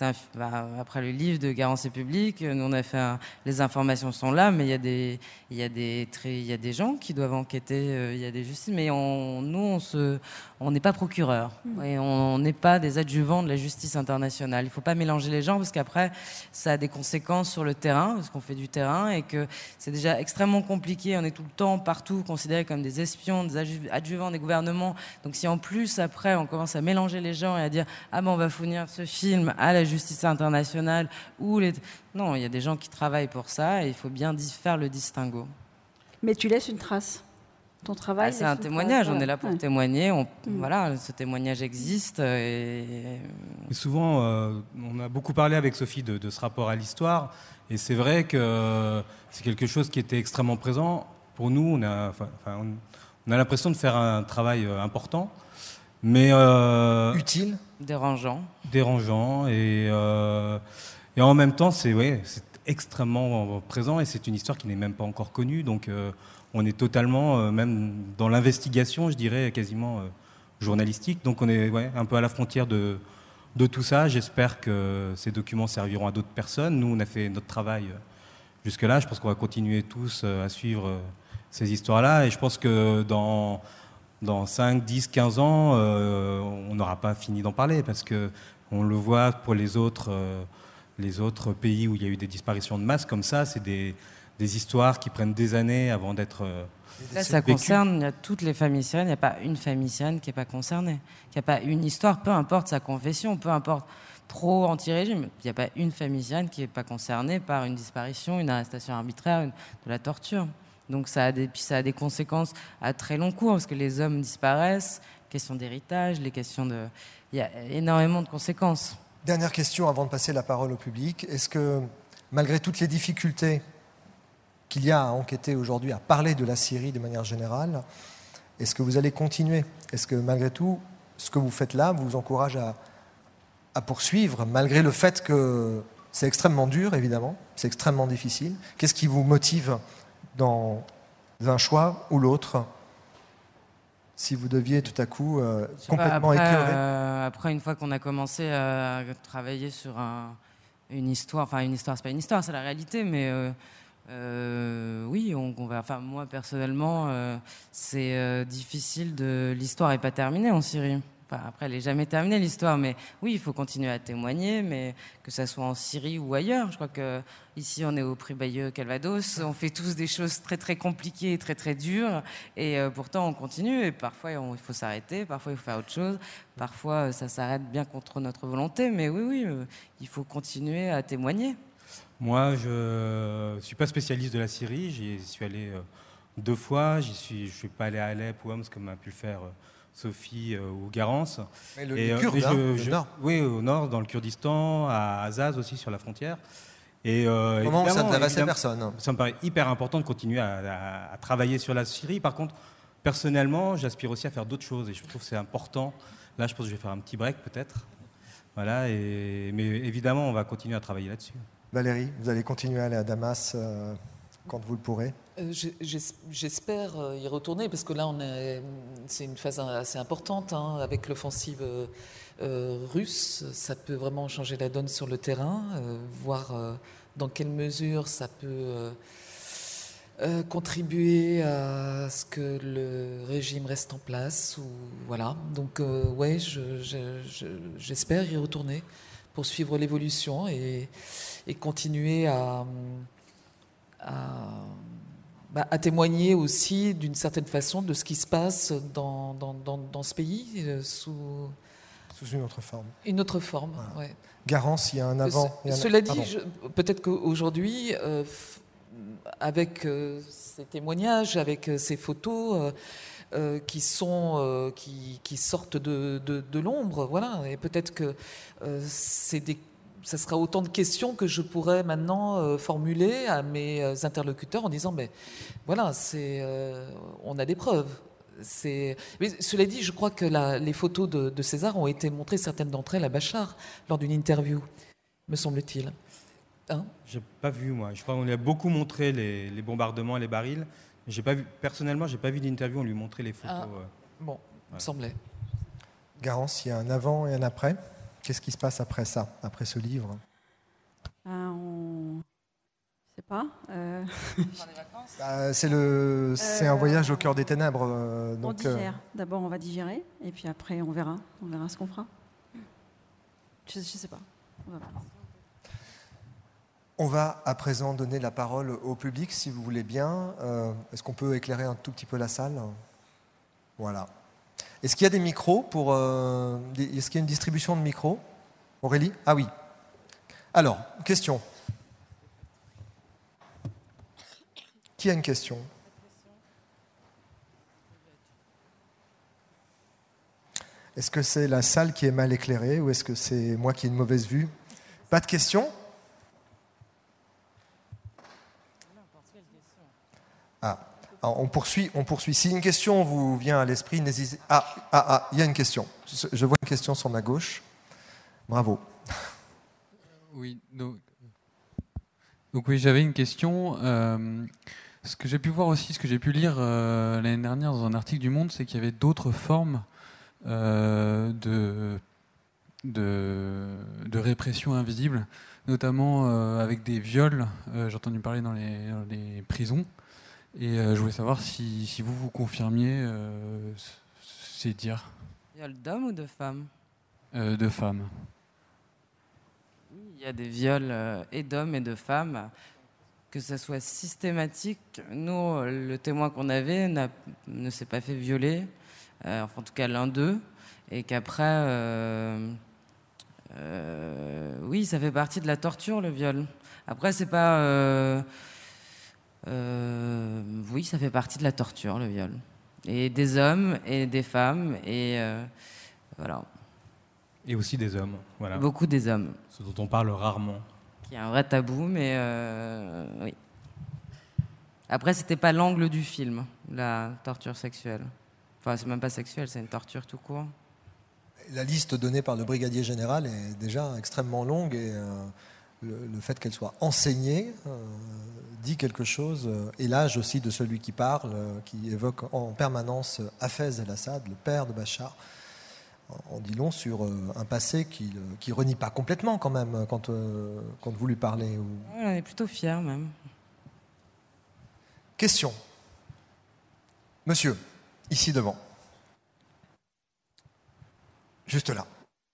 [SPEAKER 2] après le livre de Garance et Public, nous on a fait les informations sont là, mais il y a des gens qui doivent enquêter. Il y a des justices, mais nous on n'est pas procureur et on n'est pas des adjuvants de la justice internationale. Il ne faut pas mélanger les gens parce qu'après ça a des conséquences sur le terrain, parce qu'on fait du terrain et que c'est déjà extrêmement compliqué. On est tout le temps partout considérés comme des espions, des adjuvants des gouvernements. Donc si en plus après on commence à mélanger les gens et à dire on va fournir ce film à la justice internationale non, il y a des gens qui travaillent pour ça et il faut bien faire le distinguo.
[SPEAKER 4] Mais tu laisses une trace. Ton travail.
[SPEAKER 2] C'est un témoignage. On est là pour témoigner. Voilà, ce témoignage existe. Et
[SPEAKER 3] souvent, on a beaucoup parlé avec Sophie de ce rapport à l'histoire, et c'est vrai que c'est quelque chose qui était extrêmement présent. Pour nous, on a l'impression de faire un travail important, mais
[SPEAKER 1] utile,
[SPEAKER 2] dérangeant,
[SPEAKER 3] et en même temps, c'est extrêmement présent, et c'est une histoire qui n'est même pas encore connue. Donc, on est totalement, même dans l'investigation, je dirais, quasiment journalistique. Donc on est un peu à la frontière de tout ça. J'espère que ces documents serviront à d'autres personnes. Nous, on a fait notre travail jusque-là. Je pense qu'on va continuer tous à suivre ces histoires-là. Et je pense que dans 5, 10, 15 ans, on n'aura pas fini d'en parler parce qu'on le voit pour les autres pays où il y a eu des disparitions de masse comme ça. C'est des histoires qui prennent des années avant d'être
[SPEAKER 2] Là, ça concerne toutes les familles syriennes. Il n'y a pas une famille syrienne qui n'est pas concernée. Il n'y a pas une histoire, peu importe sa confession, peu importe pro, anti-régime. Il n'y a pas une famille syrienne qui n'est pas concernée par une disparition, une arrestation arbitraire, de la torture. Donc ça a des conséquences à très long cours, parce que les hommes disparaissent, question d'héritage, il y a énormément de conséquences.
[SPEAKER 1] Dernière question avant de passer la parole au public. Est-ce que, malgré toutes les difficultés qu'il y a à enquêter aujourd'hui, à parler de la Syrie de manière générale, est-ce que vous allez continuer? Est-ce que, malgré tout, ce que vous faites là vous encourage à poursuivre, malgré le fait que c'est extrêmement dur, évidemment, c'est extrêmement difficile? Qu'est-ce qui vous motive dans un choix ou l'autre, si vous deviez tout à coup complètement éclairer?
[SPEAKER 2] Après, une fois qu'on a commencé à travailler sur une histoire, c'est pas une histoire, c'est la réalité, mais oui, on va. Enfin, moi personnellement, c'est difficile l'histoire n'est pas terminée en Syrie. Enfin, après, elle n'est jamais terminée, l'histoire, mais oui, il faut continuer à témoigner, mais que ça soit en Syrie ou ailleurs. Je crois qu'ici, on est au prix Bayeux-Calvados, on fait tous des choses très, très compliquées et très, très dures, et pourtant, on continue, et parfois, il faut s'arrêter, parfois, il faut faire autre chose, parfois, ça s'arrête bien contre notre volonté, mais oui, il faut continuer à témoigner.
[SPEAKER 3] Moi, je ne suis pas spécialiste de la Syrie, j'y suis allé 2 fois, je ne suis pas allé à Alep ou Homs comme a pu le faire Sophie ou Garance.
[SPEAKER 1] Mais le Kurde, le nord.
[SPEAKER 3] Oui, au nord, dans le Kurdistan, à Azaz aussi, sur la frontière. Et,
[SPEAKER 1] comment ça n'intéresse personne?
[SPEAKER 3] Ça me paraît hyper important de continuer à travailler sur la Syrie. Par contre, personnellement, j'aspire aussi à faire d'autres choses et je trouve que c'est important. Là, je pense que je vais faire un petit break peut-être. Voilà, mais évidemment, on va continuer à travailler là-dessus.
[SPEAKER 1] Valérie, vous allez continuer à aller à Damas quand vous le pourrez?
[SPEAKER 5] J'espère y retourner parce que là, c'est une phase assez importante avec l'offensive russe. Ça peut vraiment changer la donne sur le terrain, voir dans quelle mesure ça peut contribuer à ce que le régime reste en place. Voilà. Donc, ouais, j'espère y retourner pour suivre l'évolution et continuer à témoigner aussi d'une certaine façon de ce qui se passe dans ce pays sous
[SPEAKER 1] une autre forme.
[SPEAKER 5] Une autre forme,
[SPEAKER 1] voilà.
[SPEAKER 5] Ouais.
[SPEAKER 1] Garance, il y a un avant.
[SPEAKER 5] Cela dit, peut-être qu'aujourd'hui, avec ces témoignages, avec ces photos qui sortent de l'ombre, voilà, et peut-être que ça sera autant de questions que je pourrais maintenant formuler à mes interlocuteurs en disant, mais voilà, on a des preuves. Mais cela dit, je crois que les photos de César ont été montrées, certaines d'entre elles, à Bachar, lors d'une interview, me semble-t-il.
[SPEAKER 3] J'ai pas vu, moi. Je crois qu'on lui a beaucoup montré les bombardements, les barils. Personnellement, j'ai pas vu d'interview, on lui montrait les photos.
[SPEAKER 5] Bon, il me semblait.
[SPEAKER 1] Garance, il y a un avant et un après. Qu'est-ce qui se passe après ça, après ce livre?
[SPEAKER 4] On ne sait pas.
[SPEAKER 1] C'est un voyage au cœur des ténèbres.
[SPEAKER 4] On digère. D'abord, on va digérer, et puis après, on verra ce qu'on fera. Je ne sais pas. On va voir.
[SPEAKER 1] On va à présent donner la parole au public, si vous voulez bien. Est-ce qu'on peut éclairer un tout petit peu la salle? Voilà. Est-ce qu'il y a des micros est-ce qu'il y a une distribution de micros? Aurélie? Ah oui. Alors, question. Qui a une question? Est-ce que c'est la salle qui est mal éclairée ou est-ce que c'est moi qui ai une mauvaise vue? Pas de questions? Alors, on poursuit. Si une question vous vient à l'esprit, n'hésitez pas. Il y a une question. Je vois une question sur ma gauche. Bravo.
[SPEAKER 6] Oui, donc oui, j'avais une question. Ce que j'ai pu voir aussi, ce que j'ai pu lire l'année dernière dans un article du Monde, c'est qu'il y avait d'autres formes de répression invisible, notamment avec des viols. J'ai entendu parler dans les prisons. Et je voulais savoir si vous confirmiez ces dires.
[SPEAKER 2] Viol d'hommes ou de femmes?
[SPEAKER 6] De femmes.
[SPEAKER 2] Il y a des viols et d'hommes et de femmes, que ça soit systématique. Nous, le témoin qu'on avait ne s'est pas fait violer, enfin en tout cas l'un d'eux, et qu'après, oui, ça fait partie de la torture, le viol. Après, c'est pas... oui, ça fait partie de la torture, le viol. Et des hommes et des femmes, et voilà.
[SPEAKER 3] Et aussi des hommes, voilà.
[SPEAKER 2] Beaucoup des hommes.
[SPEAKER 3] Ce dont on parle rarement.
[SPEAKER 2] Qui est un vrai tabou, mais oui. Après, c'était pas l'angle du film, la torture sexuelle. Enfin, c'est même pas sexuel, c'est une torture tout court.
[SPEAKER 1] La liste donnée par le brigadier général est déjà extrêmement longue et le fait qu'elle soit enseignée dit quelque chose. Et l'âge aussi de celui qui parle, qui évoque en permanence Hafez el-Assad, le père de Bachar, en dit long sur un passé qui renie pas complètement quand même quand vous lui parlez. Ou...
[SPEAKER 2] On est plutôt fiers même.
[SPEAKER 1] Question. Monsieur, ici devant. Juste là.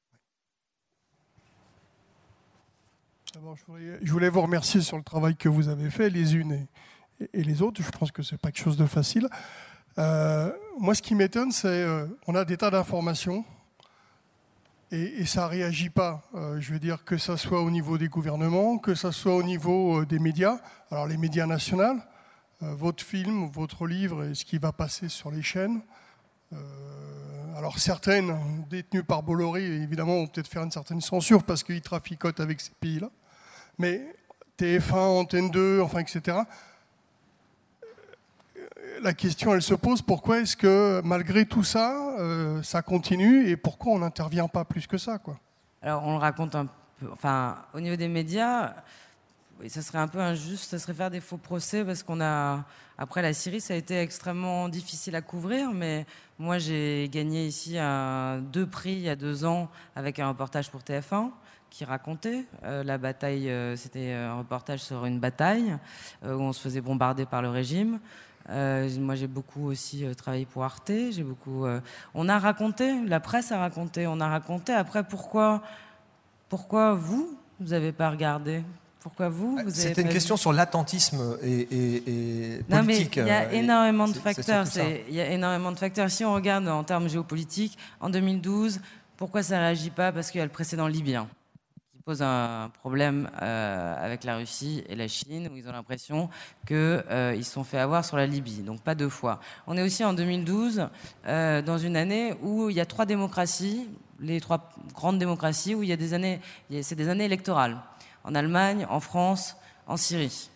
[SPEAKER 7] D'abord, je voulais vous remercier sur le travail que vous avez fait, les unes et les autres. Je pense que ce n'est pas quelque chose de facile. Moi, ce qui m'étonne, c'est qu'on a des tas d'informations et ça ne réagit pas. Je veux dire que ça soit au niveau des gouvernements, que ça soit au niveau des médias. Alors, les médias nationaux, votre film, votre livre et ce qui va passer sur les chaînes. Alors certaines, détenues par Bolloré, évidemment, vont peut-être faire une certaine censure parce qu'ils traficotent avec ces pays-là. Mais TF1, Antenne 2, enfin, etc. La question, elle se pose, pourquoi est-ce que, malgré tout ça, ça continue et pourquoi on n'intervient pas plus que ça, quoi?
[SPEAKER 2] Alors, on le raconte un peu... Enfin, au niveau des médias, oui, ça serait un peu injuste, ça serait faire des faux procès parce qu'on a... Après la Syrie, ça a été extrêmement difficile à couvrir, mais moi, j'ai gagné ici 2 prix il y a 2 ans avec un reportage pour TF1 qui racontait la bataille. C'était un reportage sur une bataille où on se faisait bombarder par le régime. Moi, j'ai beaucoup aussi travaillé pour Arte. J'ai beaucoup. On a raconté, la presse a raconté, on a raconté. Après, pourquoi vous n'avez pas regardé? Pourquoi vous
[SPEAKER 1] C'était une question sur l'attentisme et
[SPEAKER 2] non,
[SPEAKER 1] politique.
[SPEAKER 2] Mais il y a énormément de facteurs. Il y a énormément de facteurs. Si on regarde en termes géopolitiques, en 2012, pourquoi ça ne réagit pas? Parce qu'il y a le précédent libyen qui pose un problème avec la Russie et la Chine, où ils ont l'impression qu'ils se sont fait avoir sur la Libye. Donc pas 2 fois. On est aussi en 2012, dans une année où il y a 3 démocraties, les 3 grandes démocraties, où il y a des années, c'est des années électorales. En Allemagne, en France, en Syrie.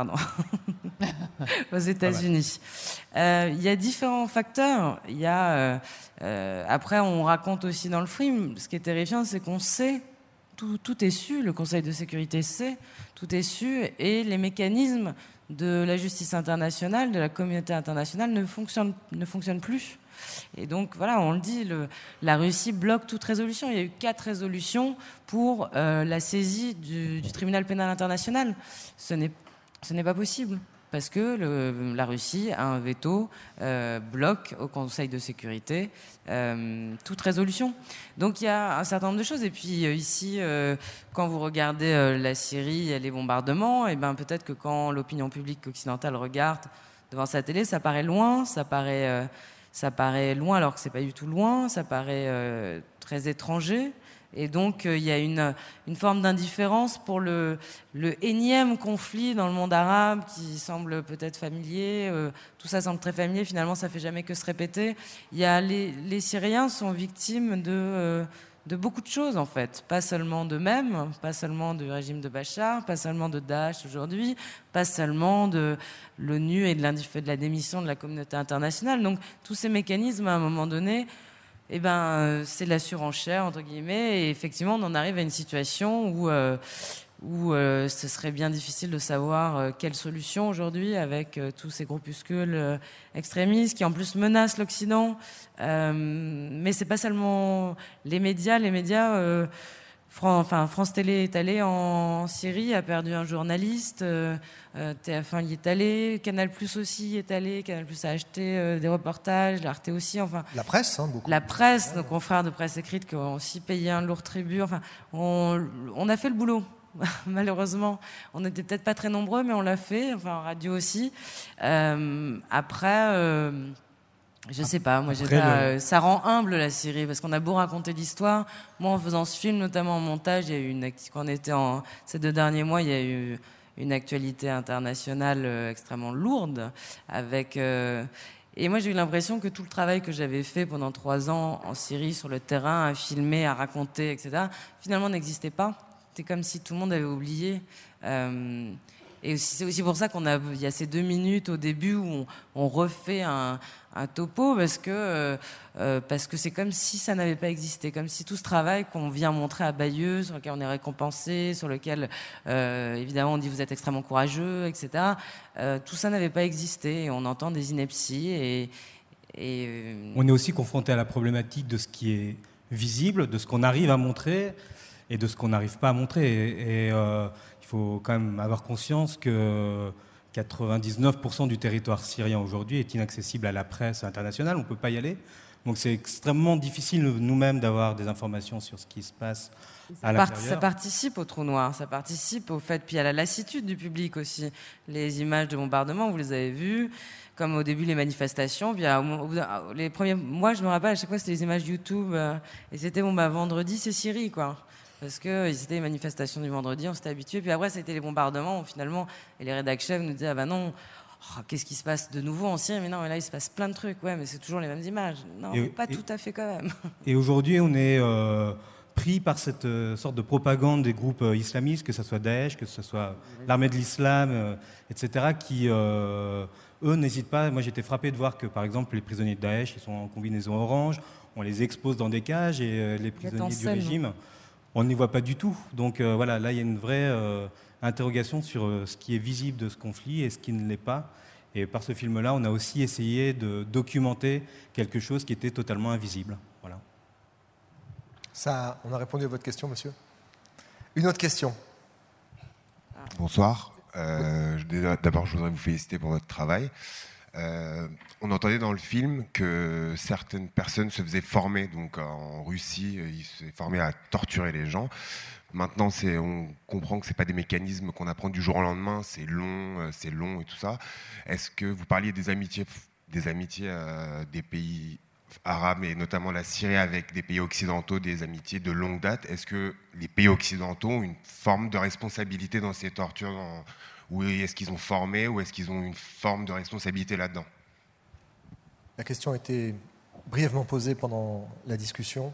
[SPEAKER 2] Aux États-Unis. Il y a différents facteurs. Il y a, après, on raconte aussi dans le film, ce qui est terrifiant, c'est qu'on sait, tout est su, le Conseil de sécurité sait, tout est su, et les mécanismes de la justice internationale, de la communauté internationale ne fonctionnent plus. Et donc, voilà, on le dit, la Russie bloque toute résolution. Il y a eu 4 résolutions pour la saisie du tribunal pénal international. Ce n'est pas possible, parce que la Russie a un veto, bloque au Conseil de sécurité toute résolution. Donc, il y a un certain nombre de choses. Et puis, ici, quand vous regardez la Syrie et les bombardements, et ben, peut-être que quand l'opinion publique occidentale regarde devant sa télé, ça paraît loin, ça paraît loin alors que c'est pas du tout loin, ça paraît très étranger. Et donc, il y a une forme d'indifférence pour le énième conflit dans le monde arabe qui semble peut-être familier. Tout ça semble très familier, finalement, ça fait jamais que se répéter. Les Syriens sont victimes de beaucoup de choses, en fait. Pas seulement d'eux-mêmes, pas seulement du régime de Bachar, pas seulement de Daesh aujourd'hui, pas seulement de l'ONU et de la démission de la communauté internationale. Donc, tous ces mécanismes, à un moment donné, eh ben, c'est de la surenchère, entre guillemets, et effectivement, on en arrive à une situation où où ce serait bien difficile de savoir quelle solution aujourd'hui avec tous ces groupuscules extrémistes qui en plus menacent l'Occident. Mais c'est pas seulement les médias. France Télé est allé en Syrie, a perdu un journaliste. TF1 y est allé, Canal+ aussi y est allé. Canal+ a acheté des reportages, l'Arte aussi. Enfin,
[SPEAKER 1] la presse, beaucoup.
[SPEAKER 2] La presse, nos confrères de presse écrite qui ont aussi payé un lourd tribut. Enfin, on a fait le boulot. Malheureusement, on n'était peut-être pas très nombreux, mais on l'a fait. Enfin, en radio aussi. Après. Je sais pas, moi ça rend humble la Syrie parce qu'on a beau raconter l'histoire. Moi, en faisant ce film, notamment en montage, il y a eu quand on était ces 2 derniers mois, il y a eu une actualité internationale extrêmement lourde avec. Et moi, j'ai eu l'impression que tout le travail que j'avais fait pendant 3 ans en Syrie, sur le terrain, à filmer, à raconter, etc., finalement n'existait pas. C'était comme si tout le monde avait oublié. Et c'est aussi pour ça il y a ces 2 minutes au début où on refait un topo parce que c'est comme si ça n'avait pas existé, comme si tout ce travail qu'on vient montrer à Bayeux, sur lequel on est récompensé, sur lequel évidemment on dit vous êtes extrêmement courageux, etc. Tout ça n'avait pas existé et on entend des inepties
[SPEAKER 3] On est aussi confronté à la problématique de ce qui est visible, de ce qu'on arrive à montrer et de ce qu'on n'arrive pas à montrer. Il faut quand même avoir conscience que 99% du territoire syrien aujourd'hui est inaccessible à la presse internationale, on ne peut pas y aller. Donc c'est extrêmement difficile nous-mêmes d'avoir des informations sur ce qui se passe à l'intérieur.
[SPEAKER 2] Ça participe au trou noir, ça participe au fait, puis à la lassitude du public aussi. Les images de bombardement, vous les avez vues, comme au début les manifestations. Puis les premiers mois, je me rappelle, à chaque fois c'était les images YouTube, et c'était vendredi c'est Syrie, quoi. Parce que c'était les manifestations du vendredi, on s'était habitué. Puis après, c'était les bombardements, finalement. Et les rédac chefs nous disaient, ah ben non, qu'est-ce qui se passe de nouveau en Syrie? Mais non, mais là, il se passe plein de trucs. Ouais, mais c'est toujours les mêmes images. Non, pas tout à fait quand même.
[SPEAKER 3] Et aujourd'hui, on est pris par cette sorte de propagande des groupes islamistes, que ce soit Daesh, que ce soit l'armée de l'islam, etc., qui, eux, n'hésitent pas. Moi, j'étais frappé de voir que, par exemple, les prisonniers de Daesh, ils sont en combinaison orange, on les expose dans des cages, et les prisonniers du régime... on n'y voit pas du tout. Donc voilà, là, il y a une vraie interrogation sur ce qui est visible de ce conflit et ce qui ne l'est pas. Et par ce film-là, on a aussi essayé de documenter quelque chose qui était totalement invisible. Voilà.
[SPEAKER 1] Ça, on a répondu à votre question, monsieur. Une autre question.
[SPEAKER 8] Bonsoir. D'abord, je voudrais vous féliciter pour votre travail. On entendait dans le film que certaines personnes se faisaient former, donc en Russie, ils se formaient à torturer les gens. Maintenant, on comprend que ce n'est pas des mécanismes qu'on apprend du jour au lendemain, c'est long et tout ça. Est-ce que vous parliez des amitiés des pays arabes et notamment la Syrie avec des pays occidentaux, des amitiés de longue date? Est-ce que les pays occidentaux ont une forme de responsabilité dans ces tortures ou est-ce qu'ils ont formé, ou est-ce qu'ils ont une forme de responsabilité là-dedans?
[SPEAKER 1] La question a été brièvement posée pendant la discussion.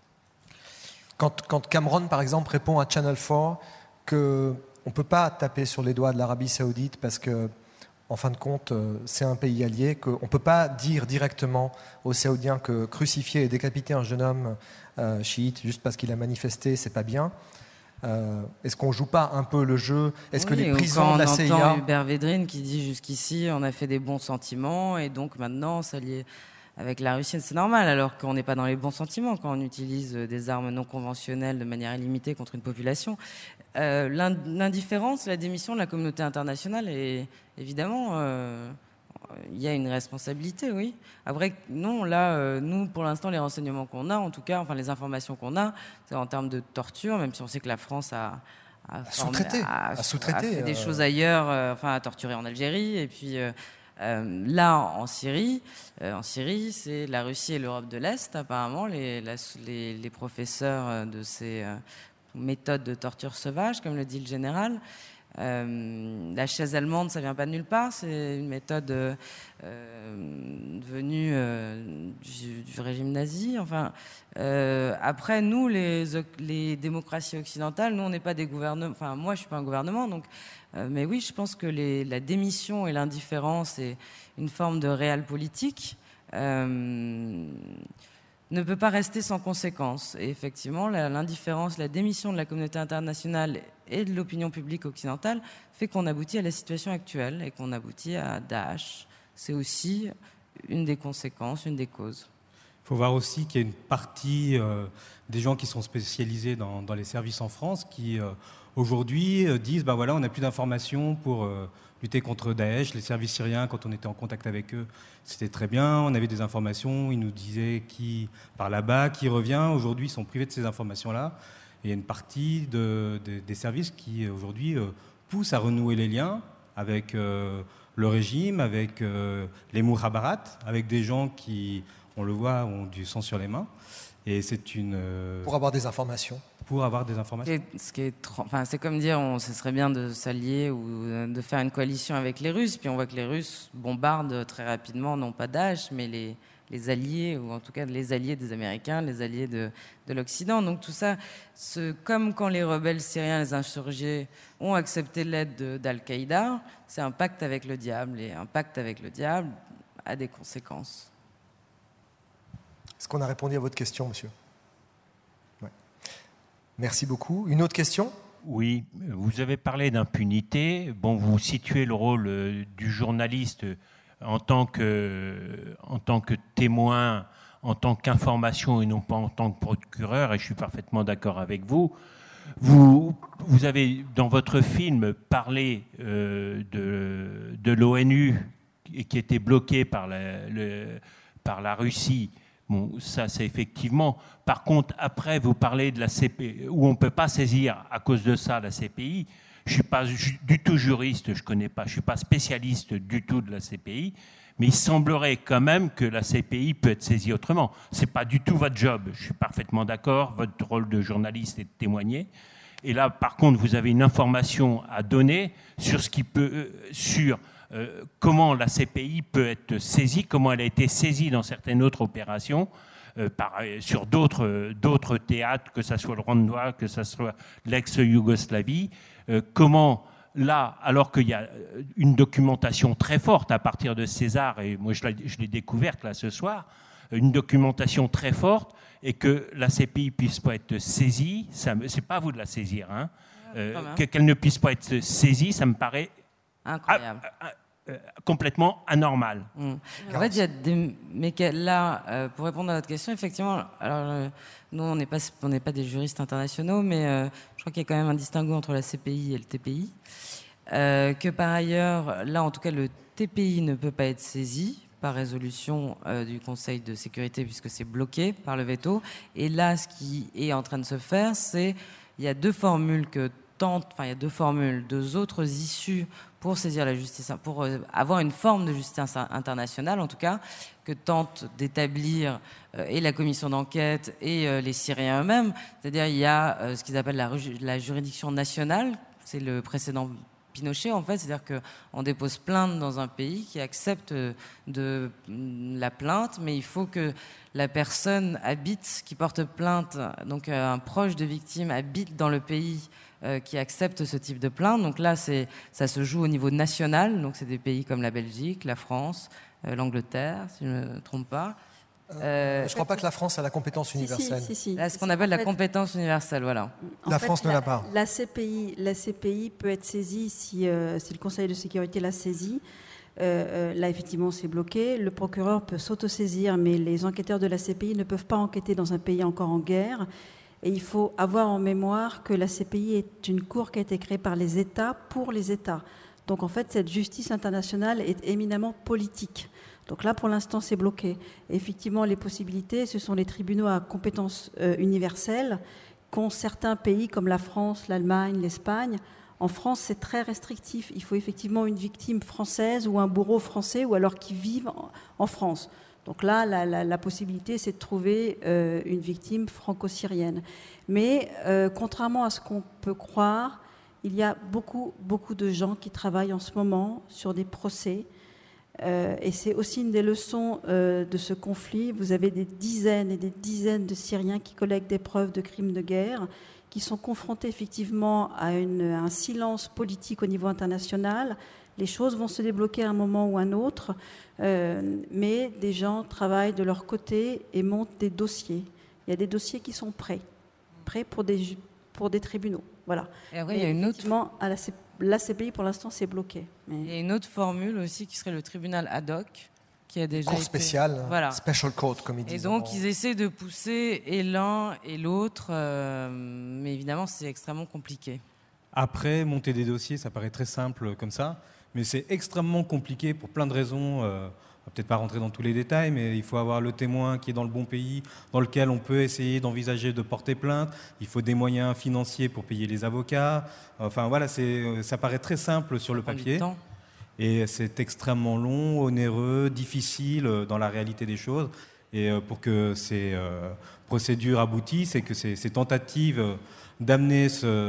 [SPEAKER 1] Quand Cameron, par exemple, répond à Channel 4 qu'on ne peut pas taper sur les doigts de l'Arabie Saoudite parce que, en fin de compte, c'est un pays allié, qu'on ne peut pas dire directement aux Saoudiens que crucifier et décapiter un jeune homme chiite juste parce qu'il a manifesté, c'est pas bien. Est-ce qu'on joue pas un peu le jeu? Est-ce que les prisons de la CIA...
[SPEAKER 2] On entend Hubert Védrine qui dit jusqu'ici on a fait des bons sentiments et donc maintenant s'allier avec la Russie, c'est normal, alors qu'on n'est pas dans les bons sentiments quand on utilise des armes non conventionnelles de manière illimitée contre une population. L'indifférence, la démission de la communauté internationale, et évidemment, il y a une responsabilité, oui. Après, non, là, nous, pour l'instant, les renseignements qu'on a, en tout cas, enfin les informations qu'on a, c'est en termes de torture, même si on sait que la France a fait des choses ailleurs, a torturé en Algérie, et puis là, en Syrie, c'est la Russie et l'Europe de l'Est, apparemment, les professeurs de ces méthodes de torture sauvage, comme le dit le général. La chaise allemande, ça vient pas de nulle part, c'est une méthode venue du régime nazi. Après, nous, les démocraties occidentales, nous, on n'est pas des gouvernements. Enfin, moi, je suis pas un gouvernement, donc. Mais oui, je pense que la démission et l'indifférence et une forme de réel politique ne peut pas rester sans conséquence. Et effectivement, l'indifférence, la démission de la communauté internationale et de l'opinion publique occidentale fait qu'on aboutit à la situation actuelle et qu'on aboutit à Daesh. C'est aussi une des conséquences, une des causes.
[SPEAKER 3] Il faut voir aussi qu'il y a une partie des gens qui sont spécialisés dans les services en France qui, aujourd'hui, disent ben voilà, on n'a plus d'informations pour lutter contre Daesh. Les services syriens, quand on était en contact avec eux, c'était très bien. On avait des informations. Ils nous disaient qui part là-bas, qui revient. Aujourd'hui, ils sont privés de ces informations-là. Et il y a une partie des services qui, aujourd'hui, poussent à renouer les liens avec le régime, avec les Mukhabarat, avec des gens qui, on le voit, ont du sang sur les mains. Et c'est une...
[SPEAKER 1] Pour avoir des informations.
[SPEAKER 3] Pour avoir des informations.
[SPEAKER 2] C'est comme dire, ce serait bien de s'allier ou de faire une coalition avec les Russes. Puis on voit que les Russes bombardent très rapidement, non pas Daesh, mais les alliés, ou en tout cas les alliés des Américains, les alliés de l'Occident. Donc tout ça, comme quand les rebelles syriens, les insurgés, ont accepté l'aide d'Al-Qaïda, c'est un pacte avec le diable. Et un pacte avec le diable a des conséquences.
[SPEAKER 1] Est-ce qu'on a répondu à votre question, monsieur ? Ouais. Merci beaucoup. Une autre question ?
[SPEAKER 9] Oui, vous avez parlé d'impunité. Bon, vous situez le rôle du journaliste en tant que témoin, en tant qu'information et non pas en tant que procureur, et je suis parfaitement d'accord avec vous. Vous avez, dans votre film, parlé de l'ONU qui était bloquée par la Russie. Bon, ça, c'est effectivement. Par contre, après, vous parlez de la CPI, où on ne peut pas saisir à cause de ça la CPI. Je ne suis pas du tout juriste, je connais pas, je ne suis pas spécialiste du tout de la CPI, mais il semblerait quand même que la CPI peut être saisie autrement. Ce n'est pas du tout votre job, je suis parfaitement d'accord, votre rôle de journaliste est de témoigner. Et là, par contre, vous avez une information à donner sur ce qui peut, comment la CPI peut être saisie, comment elle a été saisie dans certaines autres opérations, sur d'autres théâtres, que ce soit le Rwanda, que ce soit l'ex-Yougoslavie, comment là, alors qu'il y a une documentation très forte à partir de César, et moi je l'ai découverte là ce soir, une documentation très forte, et que la CPI puisse pas être saisie, c'est pas à vous de la saisir, hein, qu'elle ne puisse pas être saisie, ça me paraît
[SPEAKER 2] incroyable.
[SPEAKER 9] Complètement anormal.
[SPEAKER 2] En fait, il y a des... là, pour répondre à votre question, effectivement, alors, nous, on n'est pas des juristes internationaux, mais je crois qu'il y a quand même un distinguo entre la CPI et le TPI. Que par ailleurs, là, en tout cas, le TPI ne peut pas être saisi par résolution du Conseil de sécurité, puisque c'est bloqué par le veto. Et là, ce qui est en train de se faire, c'est il y a deux formules deux autres issues pour saisir la justice, pour avoir une forme de justice internationale, en tout cas, que tente d'établir et la commission d'enquête et les Syriens eux-mêmes. C'est-à-dire, il y a ce qu'ils appellent la juridiction nationale, c'est le précédent Pinochet, en fait, c'est-à-dire qu'on dépose plainte dans un pays qui accepte la plainte, mais il faut que la personne qui porte plainte, donc un proche de victime habite dans le pays qui accepte ce type de plainte. Donc là, ça se joue au niveau national, donc c'est des pays comme la Belgique, la France, l'Angleterre, si je ne me trompe pas.
[SPEAKER 1] Je ne crois pas que la France a la compétence universelle.
[SPEAKER 4] Si.
[SPEAKER 2] Là, ce qu'on appelle la compétence universelle, voilà.
[SPEAKER 1] La France ne l'a pas.
[SPEAKER 4] La CPI peut être saisie si le Conseil de sécurité l'a saisie. Là, effectivement, c'est bloqué. Le procureur peut s'autosaisir, mais les enquêteurs de la CPI ne peuvent pas enquêter dans un pays encore en guerre. Et il faut avoir en mémoire que la CPI est une cour qui a été créée par les États pour les États. Donc, en fait, cette justice internationale est éminemment politique. Donc là, pour l'instant, c'est bloqué. Et effectivement, les possibilités, ce sont les tribunaux à compétence universelle qu'ont certains pays comme la France, l'Allemagne, l'Espagne. En France, c'est très restrictif. Il faut effectivement une victime française ou un bourreau français ou alors qui vivent en France. Donc là, la possibilité, c'est de trouver une victime franco-syrienne. Mais contrairement à ce qu'on peut croire, il y a beaucoup de gens qui travaillent en ce moment sur des procès. Et c'est aussi une des leçons de ce conflit. Vous avez des dizaines et des dizaines de Syriens qui collectent des preuves de crimes de guerre, qui sont confrontés effectivement à un silence politique au niveau international. Les choses vont se débloquer à un moment ou un autre, mais des gens travaillent de leur côté et montent des dossiers. Il y a des dossiers qui sont prêts pour des pour des tribunaux. Voilà.
[SPEAKER 2] Et après, il y a une autre...
[SPEAKER 4] Effectivement, à la CPI, pour l'instant, c'est bloqué. Mais...
[SPEAKER 2] Il y a une autre formule aussi qui serait le tribunal ad hoc, qui a déjà
[SPEAKER 1] Cour
[SPEAKER 2] été...
[SPEAKER 1] spéciale,
[SPEAKER 2] voilà.
[SPEAKER 1] special court, comme ils disent.
[SPEAKER 2] Et donc, ils essaient de pousser et l'un et l'autre, mais évidemment, c'est extrêmement compliqué.
[SPEAKER 3] Après, monter des dossiers, ça paraît très simple comme ça, mais c'est extrêmement compliqué pour plein de raisons. On va peut-être pas rentrer dans tous les détails, mais il faut avoir le témoin qui est dans le bon pays, dans lequel on peut essayer d'envisager de porter plainte. Il faut des moyens financiers pour payer les avocats. Enfin voilà, ça paraît très simple sur le papier. Et c'est extrêmement long, onéreux, difficile dans la réalité des choses. Et pour que ces procédures aboutissent et que ces tentatives d'amener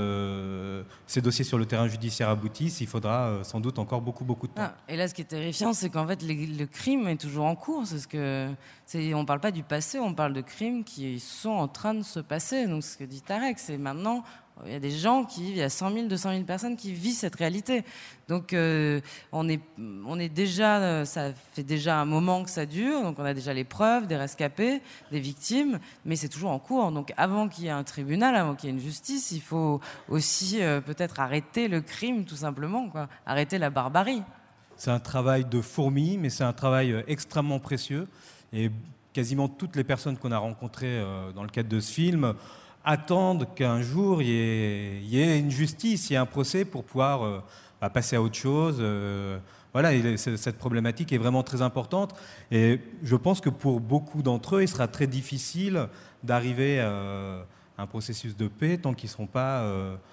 [SPEAKER 3] ces dossiers sur le terrain judiciaire aboutissent, il faudra sans doute encore beaucoup de temps.
[SPEAKER 2] Et là, ce qui est terrifiant, c'est qu'en fait, le crime est toujours en cours. On ne parle pas du passé, on parle de crimes qui sont en train de se passer. Donc, ce que dit Tarek, c'est maintenant... Il y a des gens il y a 100 000, 200 000 personnes qui vivent cette réalité. Donc, on est déjà, ça fait déjà un moment que ça dure. Donc, on a déjà les preuves, des rescapés, des victimes, mais c'est toujours en cours. Donc, avant qu'il y ait un tribunal, avant qu'il y ait une justice, il faut aussi peut-être arrêter le crime, tout simplement, quoi. Arrêter la barbarie.
[SPEAKER 3] C'est un travail de fourmi, mais c'est un travail extrêmement précieux. Et quasiment toutes les personnes qu'on a rencontrées dans le cadre de ce film attendent qu'un jour il y ait une justice, il y ait un procès pour pouvoir passer à autre chose. Voilà, cette problématique est vraiment très importante. Et je pense que pour beaucoup d'entre eux, il sera très difficile d'arriver à un processus de paix tant qu'ils ne seront pas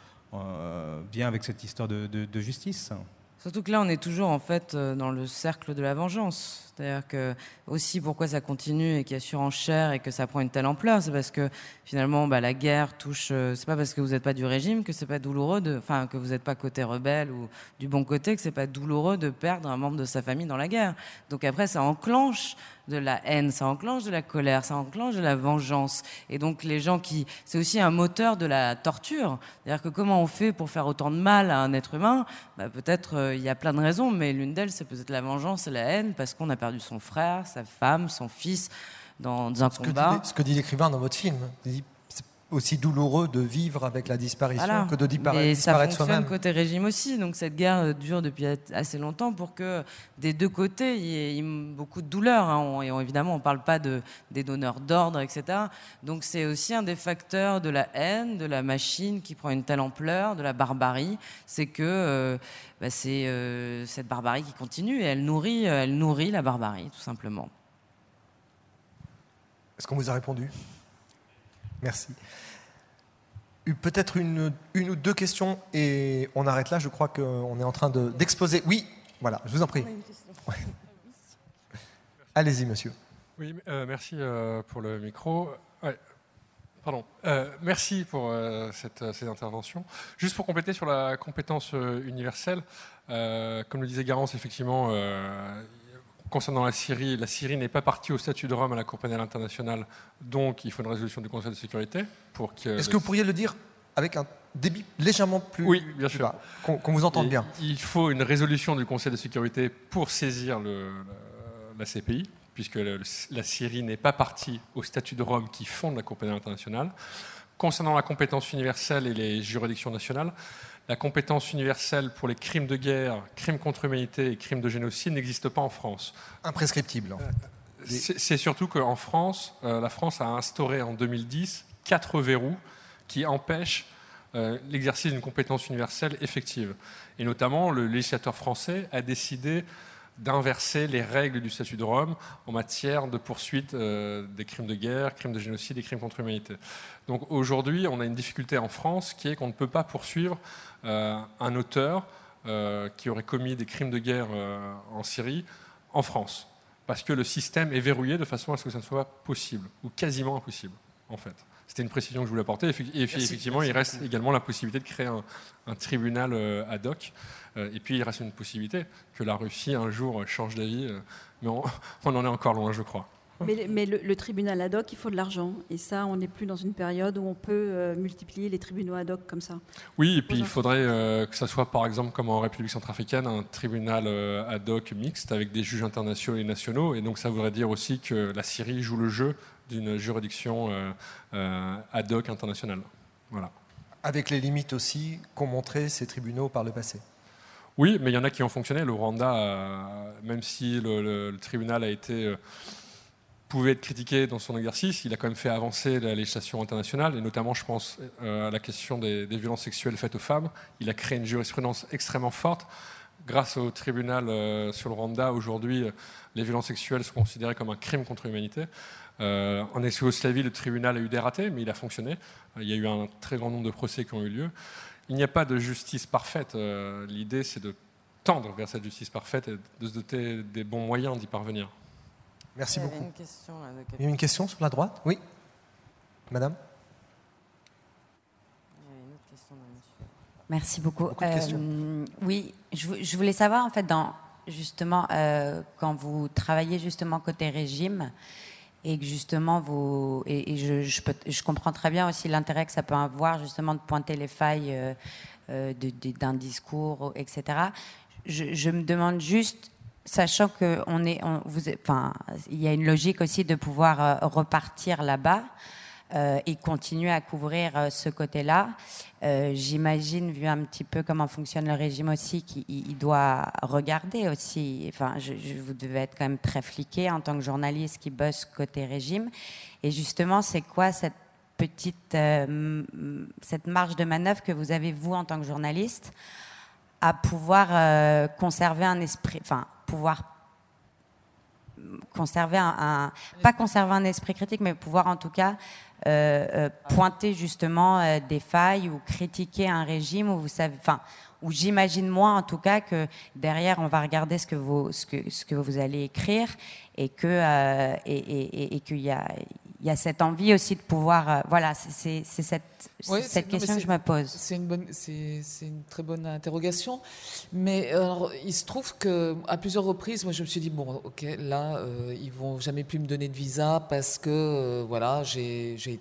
[SPEAKER 3] bien avec cette histoire de justice.
[SPEAKER 2] Surtout que là, on est toujours en fait dans le cercle de la vengeance. C'est-à-dire que aussi pourquoi ça continue et qu'il y a surenchère et que ça prend une telle ampleur, c'est parce que finalement la guerre touche. C'est pas parce que vous n'êtes pas du régime que c'est pas douloureux que vous n'êtes pas côté rebelle ou du bon côté que c'est pas douloureux de perdre un membre de sa famille dans la guerre. Donc après, ça enclenche de la haine, ça enclenche de la colère, ça enclenche de la vengeance. Et donc les gens c'est aussi un moteur de la torture. C'est-à-dire que comment on fait pour faire autant de mal à un être humain ? Peut-être il y a plein de raisons, mais l'une d'elles c'est peut-être la vengeance et la haine parce qu'on a perdu son frère, sa femme, son fils dans un combat.
[SPEAKER 1] Ce que dit l'écrivain dans votre film, il dit c'est aussi douloureux de vivre avec la disparition que de disparaître soi-même.
[SPEAKER 2] Ça fonctionne côté régime aussi. Donc cette guerre dure depuis assez longtemps pour que des deux côtés il y ait beaucoup de douleur. Et évidemment, on ne parle pas des donneurs d'ordre, etc. Donc c'est aussi un des facteurs de la haine, de la machine qui prend une telle ampleur, de la barbarie. C'est que c'est cette barbarie qui continue et elle nourrit la barbarie, tout simplement.
[SPEAKER 1] Est-ce qu'on vous a répondu ? Merci. Peut-être une ou deux questions et on arrête là. Je crois qu'on est en train d'exposer. Oui, voilà, je vous en prie. Ouais. Allez-y, monsieur.
[SPEAKER 10] Oui, merci pour le micro. Ouais. Pardon. Merci pour ces interventions. Juste pour compléter sur la compétence universelle, comme le disait Garance, effectivement, concernant la Syrie n'est pas partie au statut de Rome à la Cour pénale internationale, donc il faut une résolution du Conseil de sécurité pour que...
[SPEAKER 1] Est-ce que vous pourriez le dire avec un débit légèrement plus...
[SPEAKER 10] Oui, bien sûr.
[SPEAKER 1] Bas, qu'on vous entende bien.
[SPEAKER 10] Il faut une résolution du Conseil de sécurité pour saisir la CPI, puisque la Syrie n'est pas partie au statut de Rome qui fonde la Cour pénale internationale. Concernant la compétence universelle et les juridictions nationales, la compétence universelle pour les crimes de guerre, crimes contre l'humanité et crimes de génocide n'existe pas en France.
[SPEAKER 1] Imprescriptible, en fait.
[SPEAKER 10] C'est surtout qu'en France, la France a instauré en 2010 4 verrous qui empêchent l'exercice d'une compétence universelle effective. Et notamment, le législateur français a décidé d'inverser les règles du statut de Rome en matière de poursuite des crimes de guerre, crimes de génocide et crimes contre l'humanité. Donc aujourd'hui, on a une difficulté en France qui est qu'on ne peut pas poursuivre un auteur qui aurait commis des crimes de guerre en Syrie en France, parce que le système est verrouillé de façon à ce que ça ne soit pas possible, ou quasiment impossible, en fait. C'était une précision que je voulais apporter. Et effectivement, il reste également la possibilité de créer un tribunal ad hoc. Et puis, il reste une possibilité que la Russie, un jour, change d'avis. Mais on en est encore loin, je crois.
[SPEAKER 4] Mais le tribunal ad hoc, il faut de l'argent. Et ça, on n'est plus dans une période où on peut multiplier les tribunaux ad hoc comme ça.
[SPEAKER 10] Oui, et puis il faudrait que ça soit, par exemple, comme en République centrafricaine, un tribunal ad hoc mixte avec des juges internationaux et nationaux. Et donc, ça voudrait dire aussi que la Syrie joue le jeu d'une juridiction ad hoc internationale. Voilà.
[SPEAKER 1] avec les limites aussi qu'ont montré ces tribunaux par le passé.
[SPEAKER 10] Oui, mais il y en a qui ont fonctionné. Le Rwanda, même si le tribunal pouvait être critiqué dans son exercice, il a quand même fait avancer la législation internationale, et notamment, je pense, à la question des violences sexuelles faites aux femmes. Il a créé une jurisprudence extrêmement forte. Grâce au tribunal sur le Rwanda, aujourd'hui, les violences sexuelles sont considérées comme un crime contre l'humanité. En ex-Yougoslavie, le tribunal a eu des ratés, mais il a fonctionné. Il y a eu un très grand nombre de procès qui ont eu lieu. Il n'y a pas de justice parfaite. L'idée, c'est de tendre vers cette justice parfaite et de se doter des bons moyens d'y parvenir.
[SPEAKER 1] Merci beaucoup.
[SPEAKER 2] Il y a
[SPEAKER 1] une question sur la droite. Oui, madame.
[SPEAKER 11] Merci beaucoup.
[SPEAKER 1] Beaucoup de questions.
[SPEAKER 11] Oui, je voulais savoir, en fait, justement, quand vous travaillez justement côté régime, et que justement je comprends très bien aussi l'intérêt que ça peut avoir justement de pointer les failles d'un discours, etc. Je me demande juste, sachant que il y a une logique aussi de pouvoir repartir là-bas et continuer à couvrir ce côté-là. J'imagine, vu un petit peu comment fonctionne le régime aussi, qu'il doit regarder aussi. Enfin, vous devez être quand même très fliqué en tant que journaliste qui bosse côté régime. Et justement, c'est quoi cette marge de manœuvre que vous avez, vous, en tant que journaliste, à pouvoir conserver un esprit, enfin, pouvoir conserver pas conserver un esprit critique, mais pouvoir en tout cas pointer justement des failles ou critiquer un régime où vous savez, enfin, où j'imagine moi en tout cas que derrière on va regarder ce que vous allez écrire et que et qu'il y a cette envie aussi de pouvoir voilà, c'est cette question que je me pose.
[SPEAKER 5] C'est une très bonne interrogation, mais alors, il se trouve que à plusieurs reprises, moi je me suis dit bon, ok, là ils vont jamais plus me donner de visa parce que voilà, je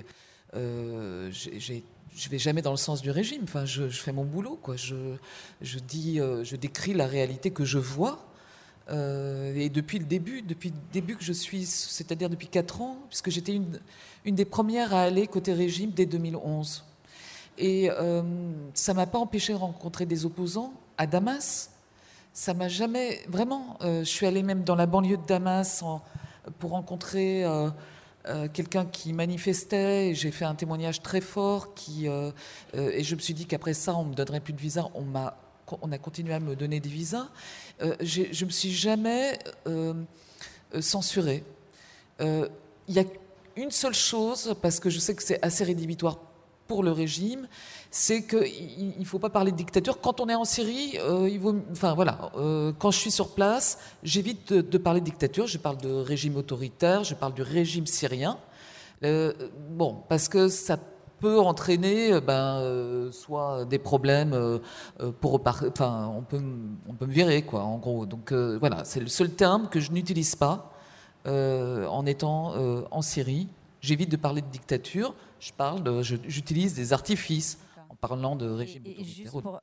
[SPEAKER 5] vais jamais dans le sens du régime. Enfin, je fais mon boulot, quoi. Je décris la réalité que je vois. Et depuis le début que je suis, c'est-à-dire depuis 4 ans, puisque j'étais une des premières à aller côté régime dès 2011. Et ça m'a pas empêché de rencontrer des opposants à Damas. Ça m'a jamais... Vraiment, je suis allée même dans la banlieue de Damas pour rencontrer quelqu'un qui manifestait, et j'ai fait un témoignage très fort et je me suis dit qu'après ça, on me donnerait plus de visa. On a continué à me donner des visas. Je me suis jamais censurée. Il y a une seule chose, parce que je sais que c'est assez rédhibitoire pour le régime, c'est qu'il ne faut pas parler de dictature. Quand on est en Syrie, quand je suis sur place, j'évite de parler de dictature. Je parle de régime autoritaire, je parle du régime syrien. Parce que ça peut entraîner soit des problèmes on peut me virer, quoi, en gros. Donc voilà, c'est le seul terme que je n'utilise pas en étant en Syrie. J'évite de parler de dictature, j'utilise des artifices en parlant de régime autoritaire.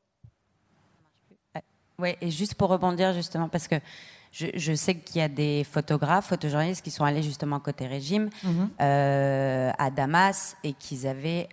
[SPEAKER 11] Et juste pour rebondir justement, parce que je sais qu'il y a des photojournalistes qui sont allés justement côté régime à Damas et qu'elles avaient,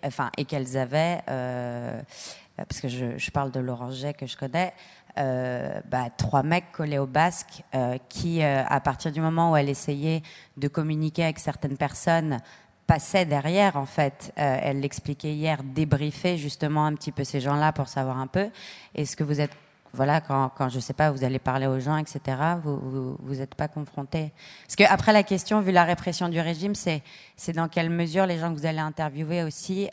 [SPEAKER 11] parce que je parle de Laurent Jay que je connais, 3 mecs collés au basque qui, à partir du moment où elle essayait de communiquer avec certaines personnes, passaient derrière en fait. Elle l'expliquait hier, débriefer justement un petit peu ces gens-là pour savoir un peu. Est-ce que vous êtes quand je sais pas, vous allez parler aux gens, etc., vous n'êtes pas confrontés? Parce qu'après, la question, vu la répression du régime, c'est dans quelle mesure les gens que vous allez interviewer aussi,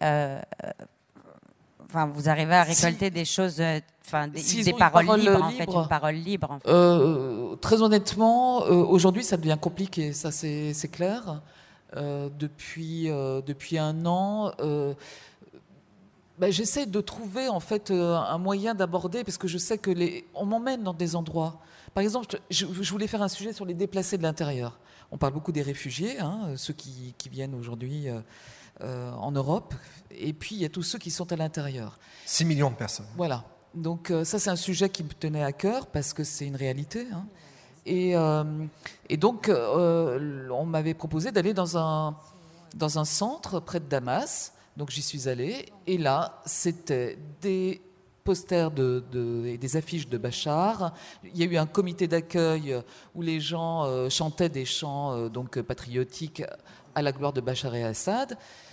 [SPEAKER 11] vous arrivez à récolter des choses, des paroles libres, en fait, une parole libre. En fait.
[SPEAKER 5] Très honnêtement, aujourd'hui, ça devient compliqué, ça c'est clair. Depuis 1 an... j'essaie de trouver en fait un moyen d'aborder, parce que je sais que on m'emmène dans des endroits. Par exemple, je voulais faire un sujet sur les déplacés de l'intérieur. On parle beaucoup des réfugiés, ceux qui viennent aujourd'hui en Europe, et puis il y a tous ceux qui sont à l'intérieur.
[SPEAKER 1] 6 millions de personnes.
[SPEAKER 5] Voilà. Donc ça, c'est un sujet qui me tenait à cœur parce que c'est une réalité. Et donc on m'avait proposé d'aller dans un centre près de Damas, Donc j'y suis allée, et là, c'était des posters et des affiches de Bachar. Il y a eu un comité d'accueil où les gens chantaient des chants donc patriotiques à la gloire de Bachar et Assad.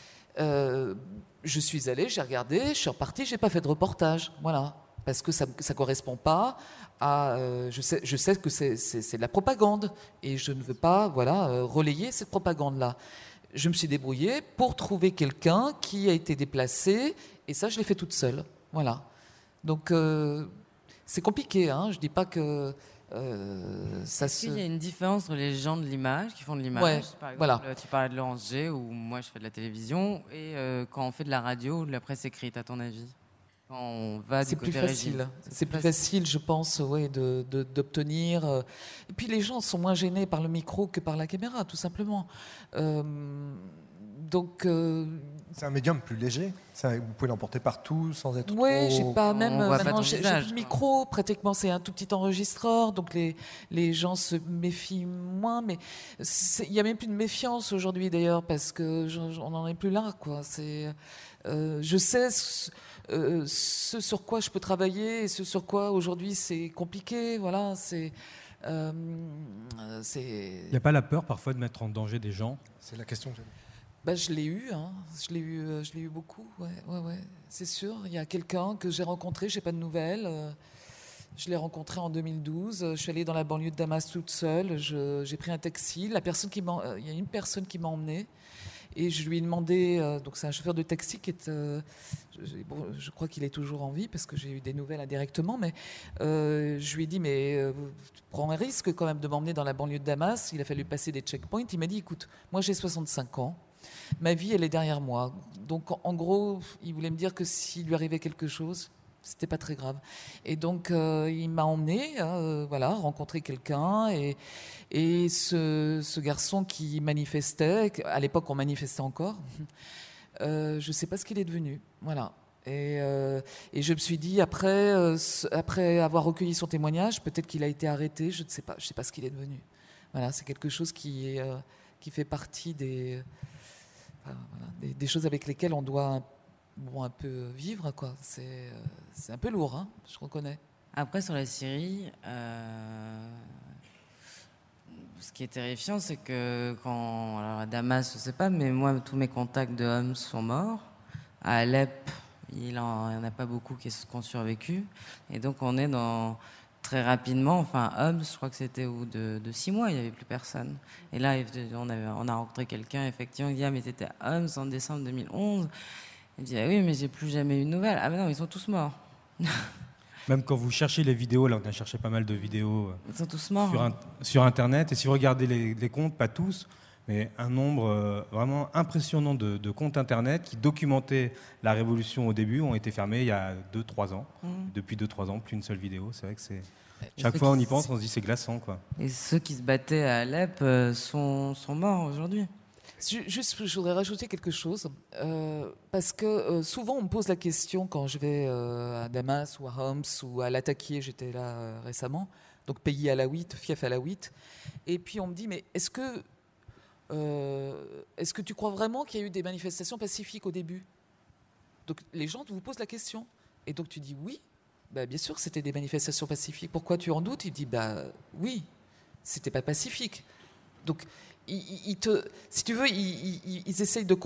[SPEAKER 5] Je suis allée, j'ai regardé, je suis repartie, j'ai pas fait de reportage, voilà, parce que ça correspond pas à. Je sais que c'est de la propagande, et je ne veux pas, voilà, relayer cette propagande-là. Je me suis débrouillée pour trouver quelqu'un qui a été déplacé, et ça, je l'ai fait toute seule, voilà. Donc c'est compliqué, hein. Je dis pas que ça se.
[SPEAKER 2] Il y a une différence entre les gens de l'image qui font de l'image.
[SPEAKER 5] Ouais,
[SPEAKER 2] Par exemple,
[SPEAKER 5] voilà.
[SPEAKER 2] tu parlais de Laurence G, ou moi je fais de la télévision, et quand on fait de la radio ou de la presse écrite, à ton avis, quand on va du côté régime.
[SPEAKER 5] C'est plus facile, je pense, ouais, d'obtenir. Et puis les gens sont moins gênés par le micro que par la caméra, tout simplement. Donc.
[SPEAKER 1] C'est un médium plus léger. Vous pouvez l'emporter partout sans être
[SPEAKER 5] Oui,
[SPEAKER 1] trop...
[SPEAKER 5] j'ai pas même. Maintenant, j'ai
[SPEAKER 2] visage,
[SPEAKER 5] plus de micro. Pratiquement, c'est un tout petit enregistreur, donc les gens se méfient moins. Mais il y a même plus de méfiance aujourd'hui, d'ailleurs, parce que on n'en est plus là, quoi. Je sais ce sur quoi je peux travailler et ce sur quoi aujourd'hui c'est compliqué. Voilà,
[SPEAKER 3] Il n'y a pas la peur parfois de mettre en danger des gens?
[SPEAKER 1] C'est la question que j'avais.
[SPEAKER 5] Je l'ai eu, hein. Je l'ai eu beaucoup, ouais, c'est sûr. Il y a quelqu'un que j'ai rencontré, j'ai pas de nouvelles. Je l'ai rencontré en 2012. Je suis allée dans la banlieue de Damas toute seule. J'ai pris un taxi. Il y a une personne qui m'a emmenée. Et je lui ai demandé, donc c'est un chauffeur de taxi qui est, je crois qu'il est toujours en vie parce que j'ai eu des nouvelles indirectement, mais je lui ai dit, mais tu prends un risque quand même de m'emmener dans la banlieue de Damas. Il a fallu passer des checkpoints. Il m'a dit, écoute, moi j'ai 65 ans, ma vie elle est derrière moi. Donc en gros, il voulait me dire que s'il lui arrivait quelque chose, c'était pas très grave. Et donc il m'a emmené, voilà, rencontrer quelqu'un, et ce garçon qui manifestait, à l'époque on manifestait encore, je sais pas ce qu'il est devenu, voilà. Et je me suis dit après avoir recueilli son témoignage, peut-être qu'il a été arrêté, je ne sais pas, je sais pas ce qu'il est devenu. Voilà, c'est quelque chose qui fait partie des choses avec lesquelles on doit un peu vivre, quoi. C'est un peu lourd, hein, je reconnais.
[SPEAKER 2] Après, sur la Syrie, ce qui est terrifiant, c'est que alors à Damas, je ne sais pas, mais moi, tous mes contacts de Homs sont morts. À Alep, il n'y en a pas beaucoup qui ont survécu. Et donc, on est très rapidement, enfin, Homs, je crois que c'était au bout de 6 mois, il n'y avait plus personne. Et là, on a rencontré quelqu'un, effectivement, qui dit, ah, mais c'était Homs en décembre 2011. Il dit, ah oui, mais j'ai plus jamais eu de nouvelles. Ah ben non, ils sont tous morts.
[SPEAKER 3] Même quand vous cherchez les vidéos, là on a cherché pas mal de vidéos
[SPEAKER 2] ils sont tous morts,
[SPEAKER 3] sur Internet, et si vous regardez les comptes, pas tous, mais un nombre vraiment impressionnant de comptes Internet qui documentaient la révolution au début ont été fermés il y a 2-3 ans. Depuis 2-3 ans, plus une seule vidéo. C'est vrai que chaque fois on y pense, on se dit c'est glaçant, quoi.
[SPEAKER 2] Et ceux qui se battaient à Alep sont morts aujourd'hui.
[SPEAKER 5] Juste, je voudrais rajouter quelque chose, parce que souvent on me pose la question quand je vais à Damas ou à Homs ou à Latakia, j'étais là récemment, donc pays alawite, fief alawite, et puis on me dit, mais est-ce que tu crois vraiment qu'il y a eu des manifestations pacifiques au début? Donc les gens vous posent la question, et donc tu dis oui, bien sûr c'était des manifestations pacifiques, pourquoi tu en doutes? Il dit oui, c'était pas pacifique. Donc si tu veux, ils essayent de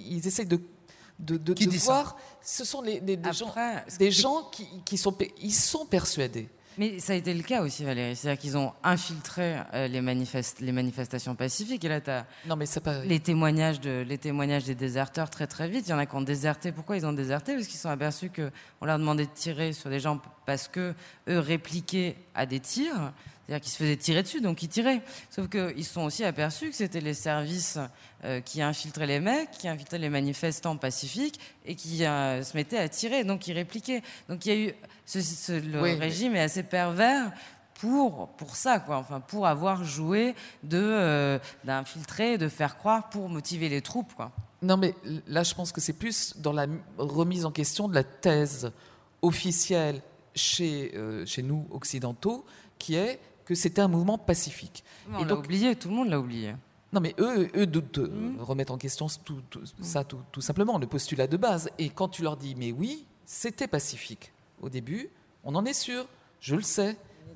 [SPEAKER 5] voir. Ce sont des gens qui sont persuadés.
[SPEAKER 2] Mais ça a été le cas aussi, Valérie. C'est-à-dire qu'ils ont infiltré les manifestations pacifiques. Et là, tu as les témoignages des déserteurs très très vite. Il y en a qui ont déserté. Pourquoi ils ont déserté? Parce qu'ils se sont aperçus qu'on leur demandait de tirer sur des gens parce qu'eux répliquaient à des tirs. C'est-à-dire qu'ils se faisaient tirer dessus, donc ils tiraient. Sauf qu'ils se sont aussi aperçus que c'était les services qui infiltraient les mecs, qui infiltraient les manifestants pacifiques et qui se mettaient à tirer, donc ils répliquaient. Donc il y a eu le régime est assez pervers pour ça, quoi. Enfin, pour avoir joué d'infiltrer, de faire croire, pour motiver les troupes, quoi.
[SPEAKER 5] Non, mais là, je pense que c'est plus dans la remise en question de la thèse officielle chez nous occidentaux, qui est que c'était un mouvement pacifique.
[SPEAKER 2] On l'a oublié, tout le monde l'a oublié.
[SPEAKER 5] Non, mais eux doutent, remettent en question tout simplement, le postulat de base. Et quand tu leur dis, mais oui, c'était pacifique au début, on en est sûr, je le sais,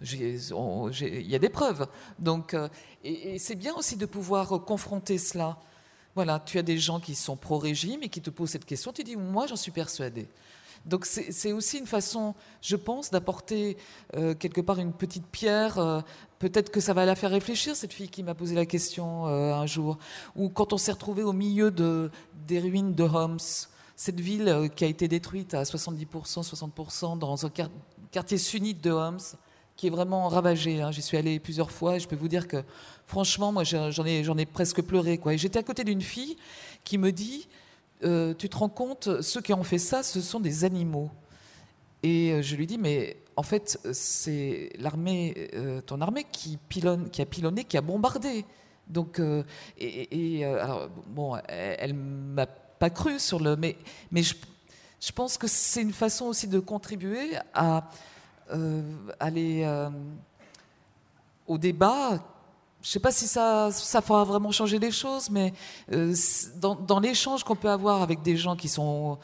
[SPEAKER 5] il y a des preuves. Donc, et c'est bien aussi de pouvoir confronter cela. Voilà, tu as des gens qui sont pro-régime et qui te posent cette question, tu dis, moi j'en suis persuadé. Donc c'est aussi une façon, je pense, d'apporter quelque part une petite pierre. Peut-être que ça va la faire réfléchir, cette fille qui m'a posé la question un jour. Ou quand on s'est retrouvé au milieu des ruines de Homs, cette ville qui a été détruite à 70%, 60% dans un quartier sunnite de Homs, qui est vraiment ravagé. J'y suis allé plusieurs fois et je peux vous dire que, franchement, moi j'en ai presque pleuré, quoi. Et j'étais à côté d'une fille qui me dit... tu te rends compte, ceux qui ont fait ça, ce sont des animaux. Et je lui dis, mais en fait, c'est l'armée, ton armée qui a pilonné, qui a bombardé. Donc, alors, bon, elle m'a pas cru sur le, mais je pense que c'est une façon aussi de contribuer à aller au débat. Je ne sais pas si ça fera vraiment changer les choses, mais dans l'échange qu'on peut avoir avec des gens qui sont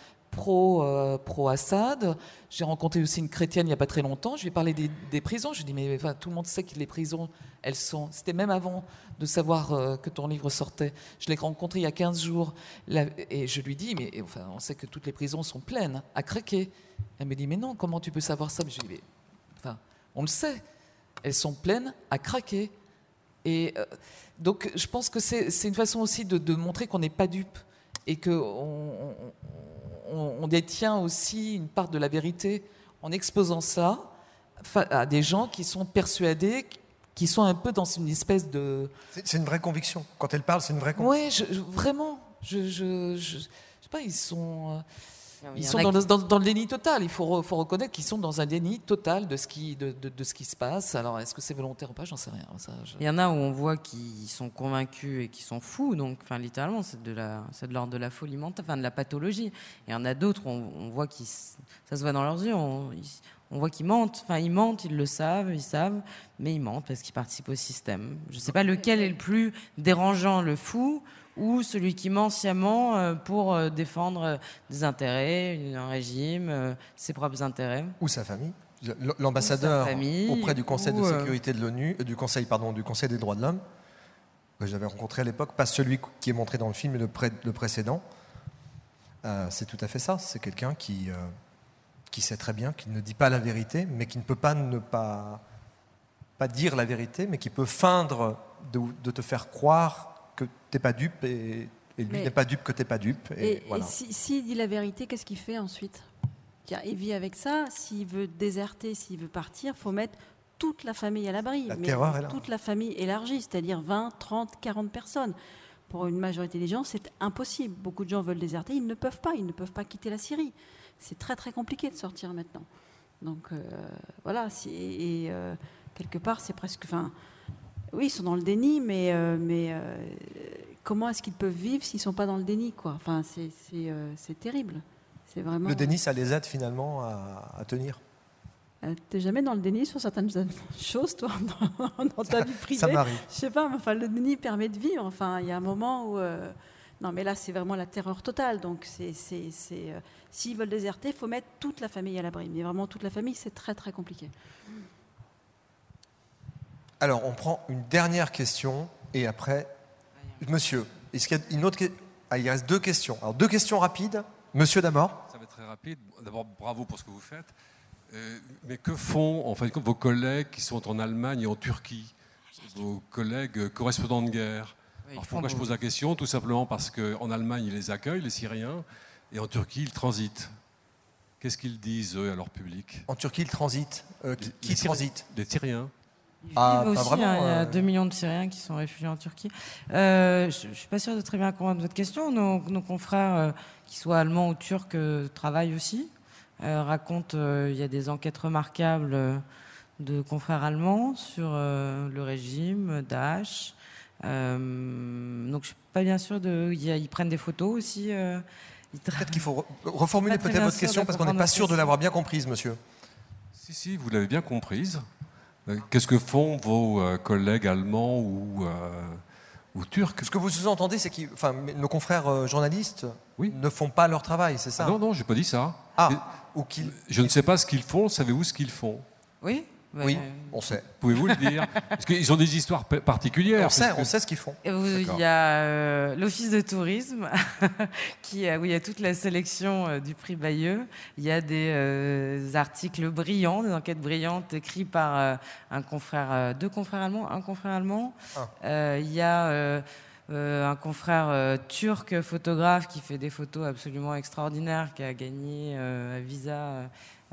[SPEAKER 5] pro-Assad, j'ai rencontré aussi une chrétienne il n'y a pas très longtemps, je lui ai parlé des prisons, je lui ai dit, mais enfin, tout le monde sait que les prisons, elles sont... C'était même avant de savoir que ton livre sortait. Je l'ai rencontrée il y a 15 jours, et je lui dis, mais enfin, on sait que toutes les prisons sont pleines, à craquer. Elle me dit, mais non, comment tu peux savoir ça? Je lui dis, mais, enfin, on le sait, elles sont pleines à craquer. Et donc, je pense que c'est une façon aussi de montrer qu'on n'est pas dupe et qu'on on détient aussi une part de la vérité en exposant ça à des gens qui sont persuadés, qui sont un peu dans une espèce de...
[SPEAKER 1] C'est une vraie conviction. Quand elle parle, c'est une vraie conviction.
[SPEAKER 5] Oui, vraiment. Je sais pas, ils sont dans le déni total. Il faut reconnaître qu'ils sont dans un déni total de ce qui se passe. Alors, est-ce que c'est volontaire ou pas? J'en sais rien.
[SPEAKER 2] Il y en a où on voit qu'ils sont convaincus et qu'ils sont fous. Donc, enfin, littéralement, c'est de l'ordre de la folie mentale, enfin, de la pathologie. Et il y en a d'autres où on voit ça se voit dans leurs yeux. On voit qu'ils mentent. Enfin, ils mentent, ils le savent, mais ils mentent parce qu'ils participent au système. Je ne sais pas lequel est le plus dérangeant, le fou ou celui qui ment sciemment pour défendre des intérêts, un régime, ses propres intérêts.
[SPEAKER 1] Ou sa famille. L'ambassadeur auprès du Conseil de sécurité de l'ONU, du Conseil des droits de l'homme, que j'avais rencontré à l'époque, pas celui qui est montré dans le film, mais le précédent. C'est tout à fait ça. C'est quelqu'un qui sait très bien qu'il ne dit pas la vérité, mais qui ne peut pas ne pas dire la vérité, mais qui peut feindre de te faire croire que t'es pas dupe et lui n'est pas dupe que t'es pas dupe. Et voilà.
[SPEAKER 4] Et s'il dit la vérité, qu'est-ce qu'il fait ensuite? Il vit avec ça. S'il veut déserter, s'il veut partir, il faut mettre toute la famille à l'abri.
[SPEAKER 1] La terreur est là.
[SPEAKER 4] Toute la famille élargie, c'est-à-dire 20, 30, 40 personnes. Pour une majorité des gens, c'est impossible. Beaucoup de gens veulent déserter, ils ne peuvent pas quitter la Syrie. C'est très très compliqué de sortir maintenant. Donc voilà, quelque part c'est presque... Oui, ils sont dans le déni, mais comment est-ce qu'ils peuvent vivre s'ils ne sont pas dans le déni, quoi? Enfin, c'est terrible. C'est vraiment...
[SPEAKER 1] Le déni, ça les aide finalement à tenir.
[SPEAKER 4] T'es jamais dans le déni sur certaines choses, toi, dans ta vie privée?
[SPEAKER 1] Ça m'arrive.
[SPEAKER 4] Je sais pas, mais enfin, le déni permet de vivre. Enfin, il y a un moment où... Non, mais là, c'est vraiment la terreur totale. Donc, s'ils veulent déserter, il faut mettre toute la famille à l'abri. Mais vraiment, toute la famille, c'est très, très compliqué.
[SPEAKER 1] Alors, on prend une dernière question et après, monsieur, est-ce qu'il y a une autre question? Il reste 2 questions. Alors, 2 questions rapides. Monsieur d'abord.
[SPEAKER 12] Ça va être très rapide. D'abord, bravo pour ce que vous faites. Mais que font, en fait, vos collègues qui sont en Allemagne et en Turquie, vos collègues correspondants de guerre? Alors, pourquoi je pose la question? Tout simplement parce qu'en Allemagne, ils les accueillent, les Syriens, et en Turquie, ils transitent. Qu'est-ce qu'ils disent, eux, à leur public?
[SPEAKER 1] En Turquie, ils transitent. Qui transite?
[SPEAKER 12] Les Syriens.
[SPEAKER 2] Pas vraiment, il y a 2 millions de Syriens qui sont réfugiés en Turquie. Je ne suis pas sûre de très bien comprendre votre question. Nos confrères, qu'ils soient allemands ou turcs, travaillent aussi. Racontent, il y a des enquêtes remarquables de confrères allemands sur le régime, Daesh. Donc je ne suis pas bien sûre ils prennent des photos aussi.
[SPEAKER 1] Peut-être qu'il faut reformuler peut-être votre question parce qu'on n'est pas sûr de l'avoir bien comprise, monsieur.
[SPEAKER 12] Si, vous l'avez bien comprise. Qu'est-ce que font vos collègues allemands ou ou turc.
[SPEAKER 1] Ce que vous sous-entendez, c'est que nos confrères journalistes ne font pas leur travail, c'est ça?
[SPEAKER 12] Non, non, j'ai pas dit ça. Je ne sais pas ce qu'ils font. Savez-vous ce qu'ils font?
[SPEAKER 2] Oui.
[SPEAKER 1] Oui, on sait.
[SPEAKER 12] Pouvez-vous le dire? Parce qu'ils ont des histoires particulières.
[SPEAKER 1] On sait ce qu'ils font.
[SPEAKER 2] Il y a l'Office de tourisme, où il y a toute la sélection du prix Bayeux. Il y a des articles brillants, des enquêtes brillantes écrites par un confrère allemand. Il y a un confrère turc photographe qui fait des photos absolument extraordinaires, qui a gagné un visa.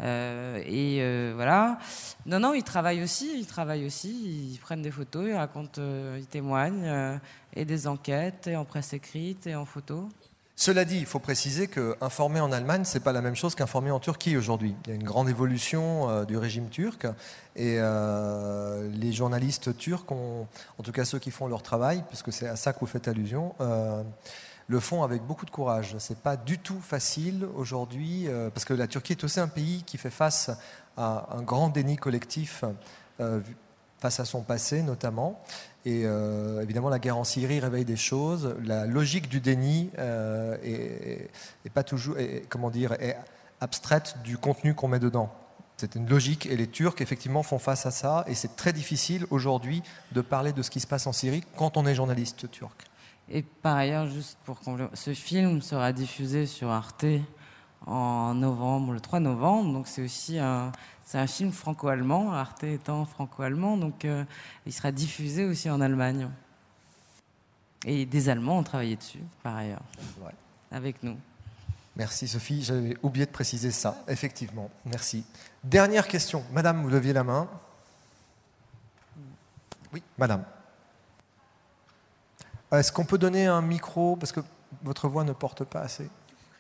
[SPEAKER 2] Voilà. Non, ils travaillent aussi. Ils prennent des photos, ils racontent, ils témoignent, et des enquêtes, et en presse écrite, et en photo.
[SPEAKER 1] Cela dit, il faut préciser qu'informer en Allemagne, c'est pas la même chose qu'informer en Turquie aujourd'hui. Il y a une grande évolution du régime turc, et les journalistes turcs, en tout cas ceux qui font leur travail, puisque c'est à ça que vous faites allusion, le font avec beaucoup de courage. C'est pas du tout facile aujourd'hui, parce que la Turquie est aussi un pays qui fait face à un grand déni collectif face à son passé notamment. Et évidemment, la guerre en Syrie réveille des choses. La logique du déni est pas toujours, est abstraite du contenu qu'on met dedans. C'est une logique, et les Turcs, effectivement, font face à ça. Et c'est très difficile aujourd'hui de parler de ce qui se passe en Syrie quand on est journaliste turc.
[SPEAKER 2] Et par ailleurs, juste pour compléter, ce film sera diffusé sur Arte en novembre, le 3 novembre. Donc c'est aussi un film franco-allemand, Arte étant franco-allemand. Donc il sera diffusé aussi en Allemagne. Et des Allemands ont travaillé dessus, par ailleurs, avec nous.
[SPEAKER 1] Merci Sophie, j'avais oublié de préciser ça, effectivement. Merci. Dernière question. Madame, vous leviez la main. Oui, madame. Est-ce qu'on peut donner un micro, parce que votre voix ne porte pas assez?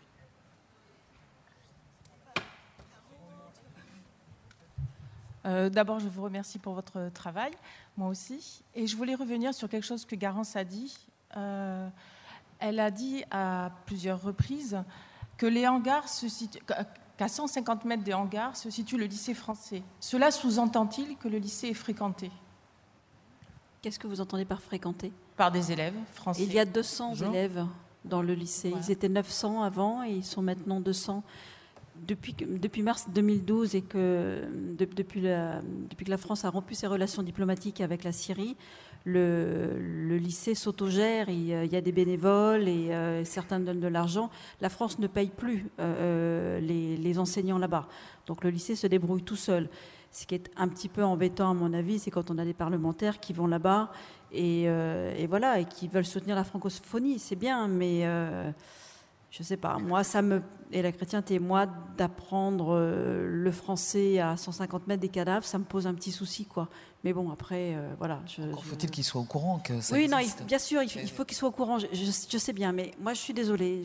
[SPEAKER 13] D'abord, je vous remercie pour votre travail, moi aussi. Et je voulais revenir sur quelque chose que Garance a dit. Elle a dit à plusieurs reprises que les hangars qu'à 150 mètres des hangars se situe le lycée français. Cela sous-entend-il que le lycée est fréquenté?
[SPEAKER 4] Qu'est-ce que vous entendez par fréquenter?
[SPEAKER 13] Par des élèves français.
[SPEAKER 4] Il y a 200 élèves dans le lycée.
[SPEAKER 13] Voilà.
[SPEAKER 4] Ils étaient 900 avant et ils sont maintenant 200. Depuis mars 2012 et depuis que la France a rompu ses relations diplomatiques avec la Syrie, le lycée s'autogère, il y a des bénévoles et certains donnent de l'argent. La France ne paye plus les enseignants là-bas. Donc le lycée se débrouille tout seul. Ce qui est un petit peu embêtant à mon avis, c'est quand on a des parlementaires qui vont là-bas et voilà, et qui veulent soutenir la francophonie. C'est bien, mais je ne sais pas. Moi, et la chrétienté, moi, d'apprendre le français à 150 mètres des cadavres, ça me pose un petit souci, quoi. Mais bon, après, voilà.
[SPEAKER 5] Encore faut-il qu'ils soient au courant que ça
[SPEAKER 4] existe.
[SPEAKER 5] Oui,
[SPEAKER 4] non, bien sûr, il faut qu'ils soient au courant. Je sais bien, mais moi, je suis désolée.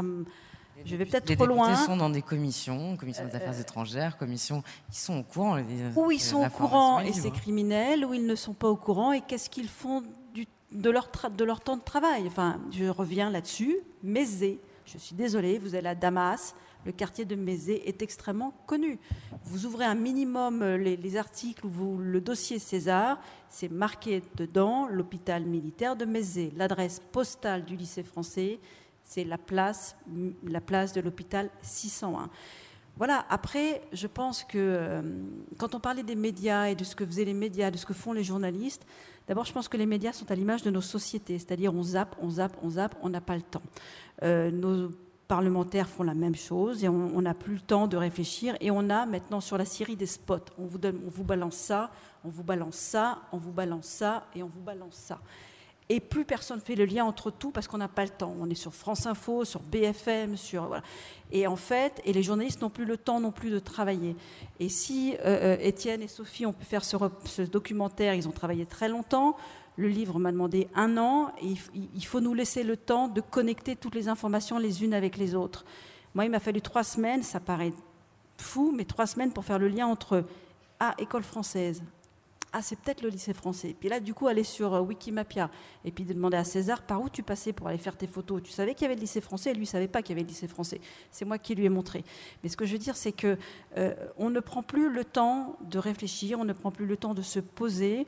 [SPEAKER 4] Je vais peut-être trop loin.
[SPEAKER 2] Les députés sont dans des commissions des affaires étrangères, ils sont au courant.
[SPEAKER 4] Ou ils sont au courant et c'est criminel, ou ils ne sont pas au courant et qu'est-ce qu'ils font de leur temps de travail. Enfin, je reviens là-dessus. Mézé, je suis désolée, vous allez à Damas, le quartier de Mézé est extrêmement connu. Vous ouvrez un minimum les articles ou le dossier César, c'est marqué dedans l'hôpital militaire de Mézé, l'adresse postale du lycée français. C'est la place de l'hôpital 601. Voilà, après, je pense que quand on parlait des médias et de ce que faisaient les médias, de ce que font les journalistes, d'abord, je pense que les médias sont à l'image de nos sociétés, c'est-à-dire on zappe, on n'a pas le temps. Nos parlementaires font la même chose et on n'a plus le temps de réfléchir. Et on a maintenant sur la Syrie des spots. On vous balance ça, on vous balance ça, on vous balance ça et on vous balance ça. Et plus personne ne fait le lien entre tout parce qu'on n'a pas le temps. On est sur France Info, sur BFM, voilà. Et en fait, les journalistes n'ont plus le temps non plus de travailler. Et si Étienne et Sophie ont pu faire ce documentaire, ils ont travaillé très longtemps. Le livre m'a demandé 1 an. Et il faut nous laisser le temps de connecter toutes les informations les unes avec les autres. Moi, il m'a fallu 3 semaines, ça paraît fou, mais 3 semaines pour faire le lien entre école française. C'est peut-être le lycée français. Puis là, du coup, aller sur Wikimapia et puis de demander à César par où tu passais pour aller faire tes photos. Tu savais qu'il y avait le lycée français et lui ne savait pas qu'il y avait le lycée français. C'est moi qui lui ai montré. Mais ce que je veux dire, c'est qu'on ne prend plus le temps de réfléchir, on ne prend plus le temps de se poser.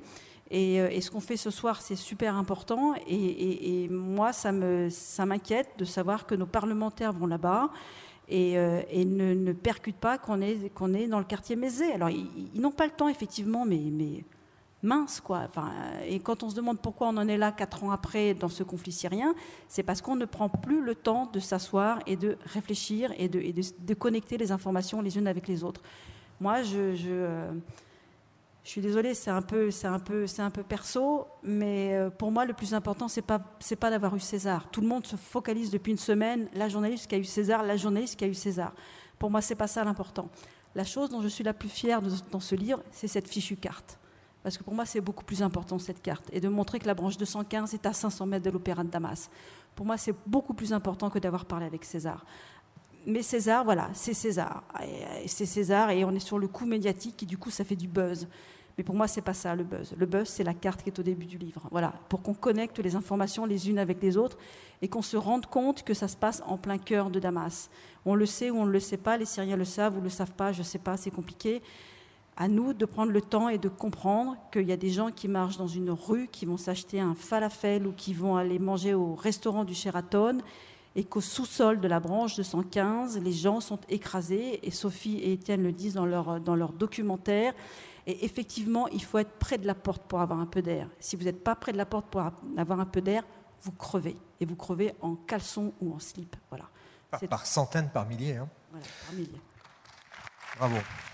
[SPEAKER 4] Et ce qu'on fait ce soir, c'est super important. Et moi, ça m'inquiète de savoir que nos parlementaires vont là-bas et ne percutent pas qu'on est dans le quartier Mézé. Alors, ils n'ont pas le temps, effectivement, mais mince, quoi. Enfin, et quand on se demande pourquoi on en est là 4 ans après dans ce conflit syrien, c'est parce qu'on ne prend plus le temps de s'asseoir et de réfléchir et de connecter les informations les unes avec les autres. Moi, je suis désolée, c'est un peu perso, mais pour moi, le plus important, c'est pas d'avoir eu César. Tout le monde se focalise depuis une semaine, la journaliste qui a eu César, la journaliste qui a eu César. Pour moi, c'est pas ça l'important. La chose dont je suis la plus fière dans ce livre, c'est cette fichue carte. Parce que pour moi, c'est beaucoup plus important, cette carte. Et de montrer que la branche 215 est à 500 mètres de l'Opéra de Damas. Pour moi, c'est beaucoup plus important que d'avoir parlé avec César. Mais César, voilà, c'est César. Et c'est César, et on est sur le coup médiatique, et du coup, ça fait du buzz. Mais pour moi, c'est pas ça, le buzz. Le buzz, c'est la carte qui est au début du livre. Voilà, pour qu'on connecte les informations les unes avec les autres, et qu'on se rende compte que ça se passe en plein cœur de Damas. On le sait ou on ne le sait pas, les Syriens le savent ou le savent pas, je sais pas, c'est compliqué. À nous de prendre le temps et de comprendre qu'il y a des gens qui marchent dans une rue, qui vont s'acheter un falafel ou qui vont aller manger au restaurant du Sheraton, et qu'au sous-sol de la branche 215, les gens sont écrasés, et Sophie et Étienne le disent dans leur documentaire. Et effectivement, il faut être près de la porte pour avoir un peu d'air. Si vous n'êtes pas près de la porte pour avoir un peu d'air, vous crevez. Et vous crevez en caleçon ou en slip. Voilà.
[SPEAKER 1] Par centaines, par milliers. Hein.
[SPEAKER 4] Voilà, par milliers.
[SPEAKER 1] Bravo.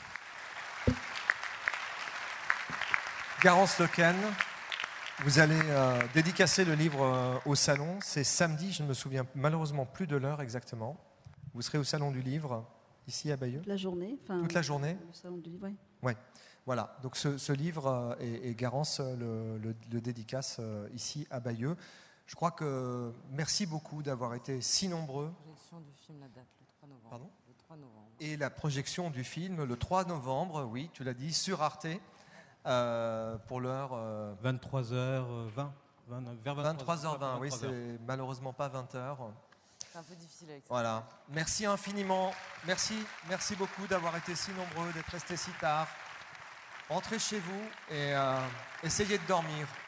[SPEAKER 1] Garance Lequen, vous allez dédicacer le livre au salon. C'est samedi, je ne me souviens malheureusement plus de l'heure exactement. Vous serez au salon du livre, ici à Bayeux.
[SPEAKER 4] Toute la journée.
[SPEAKER 1] Toute la journée.
[SPEAKER 4] Le salon du livre, oui.
[SPEAKER 1] Ouais. Voilà, donc ce livre et Garance le dédicace ici à Bayeux. Je crois que merci beaucoup d'avoir été si nombreux.
[SPEAKER 2] Projection du film, la date, le 3 novembre.
[SPEAKER 1] Pardon ?
[SPEAKER 2] Le 3 novembre.
[SPEAKER 1] Et la projection du film le 3 novembre, oui, tu l'as dit, sur Arte, pour l'heure...
[SPEAKER 3] 23h20. Vers
[SPEAKER 1] 23h20, oui, c'est malheureusement pas 20h.
[SPEAKER 2] C'est un peu difficile avec ça.
[SPEAKER 1] Voilà, merci infiniment, merci beaucoup d'avoir été si nombreux, d'être restés si tard. Rentrez chez vous et essayez de dormir.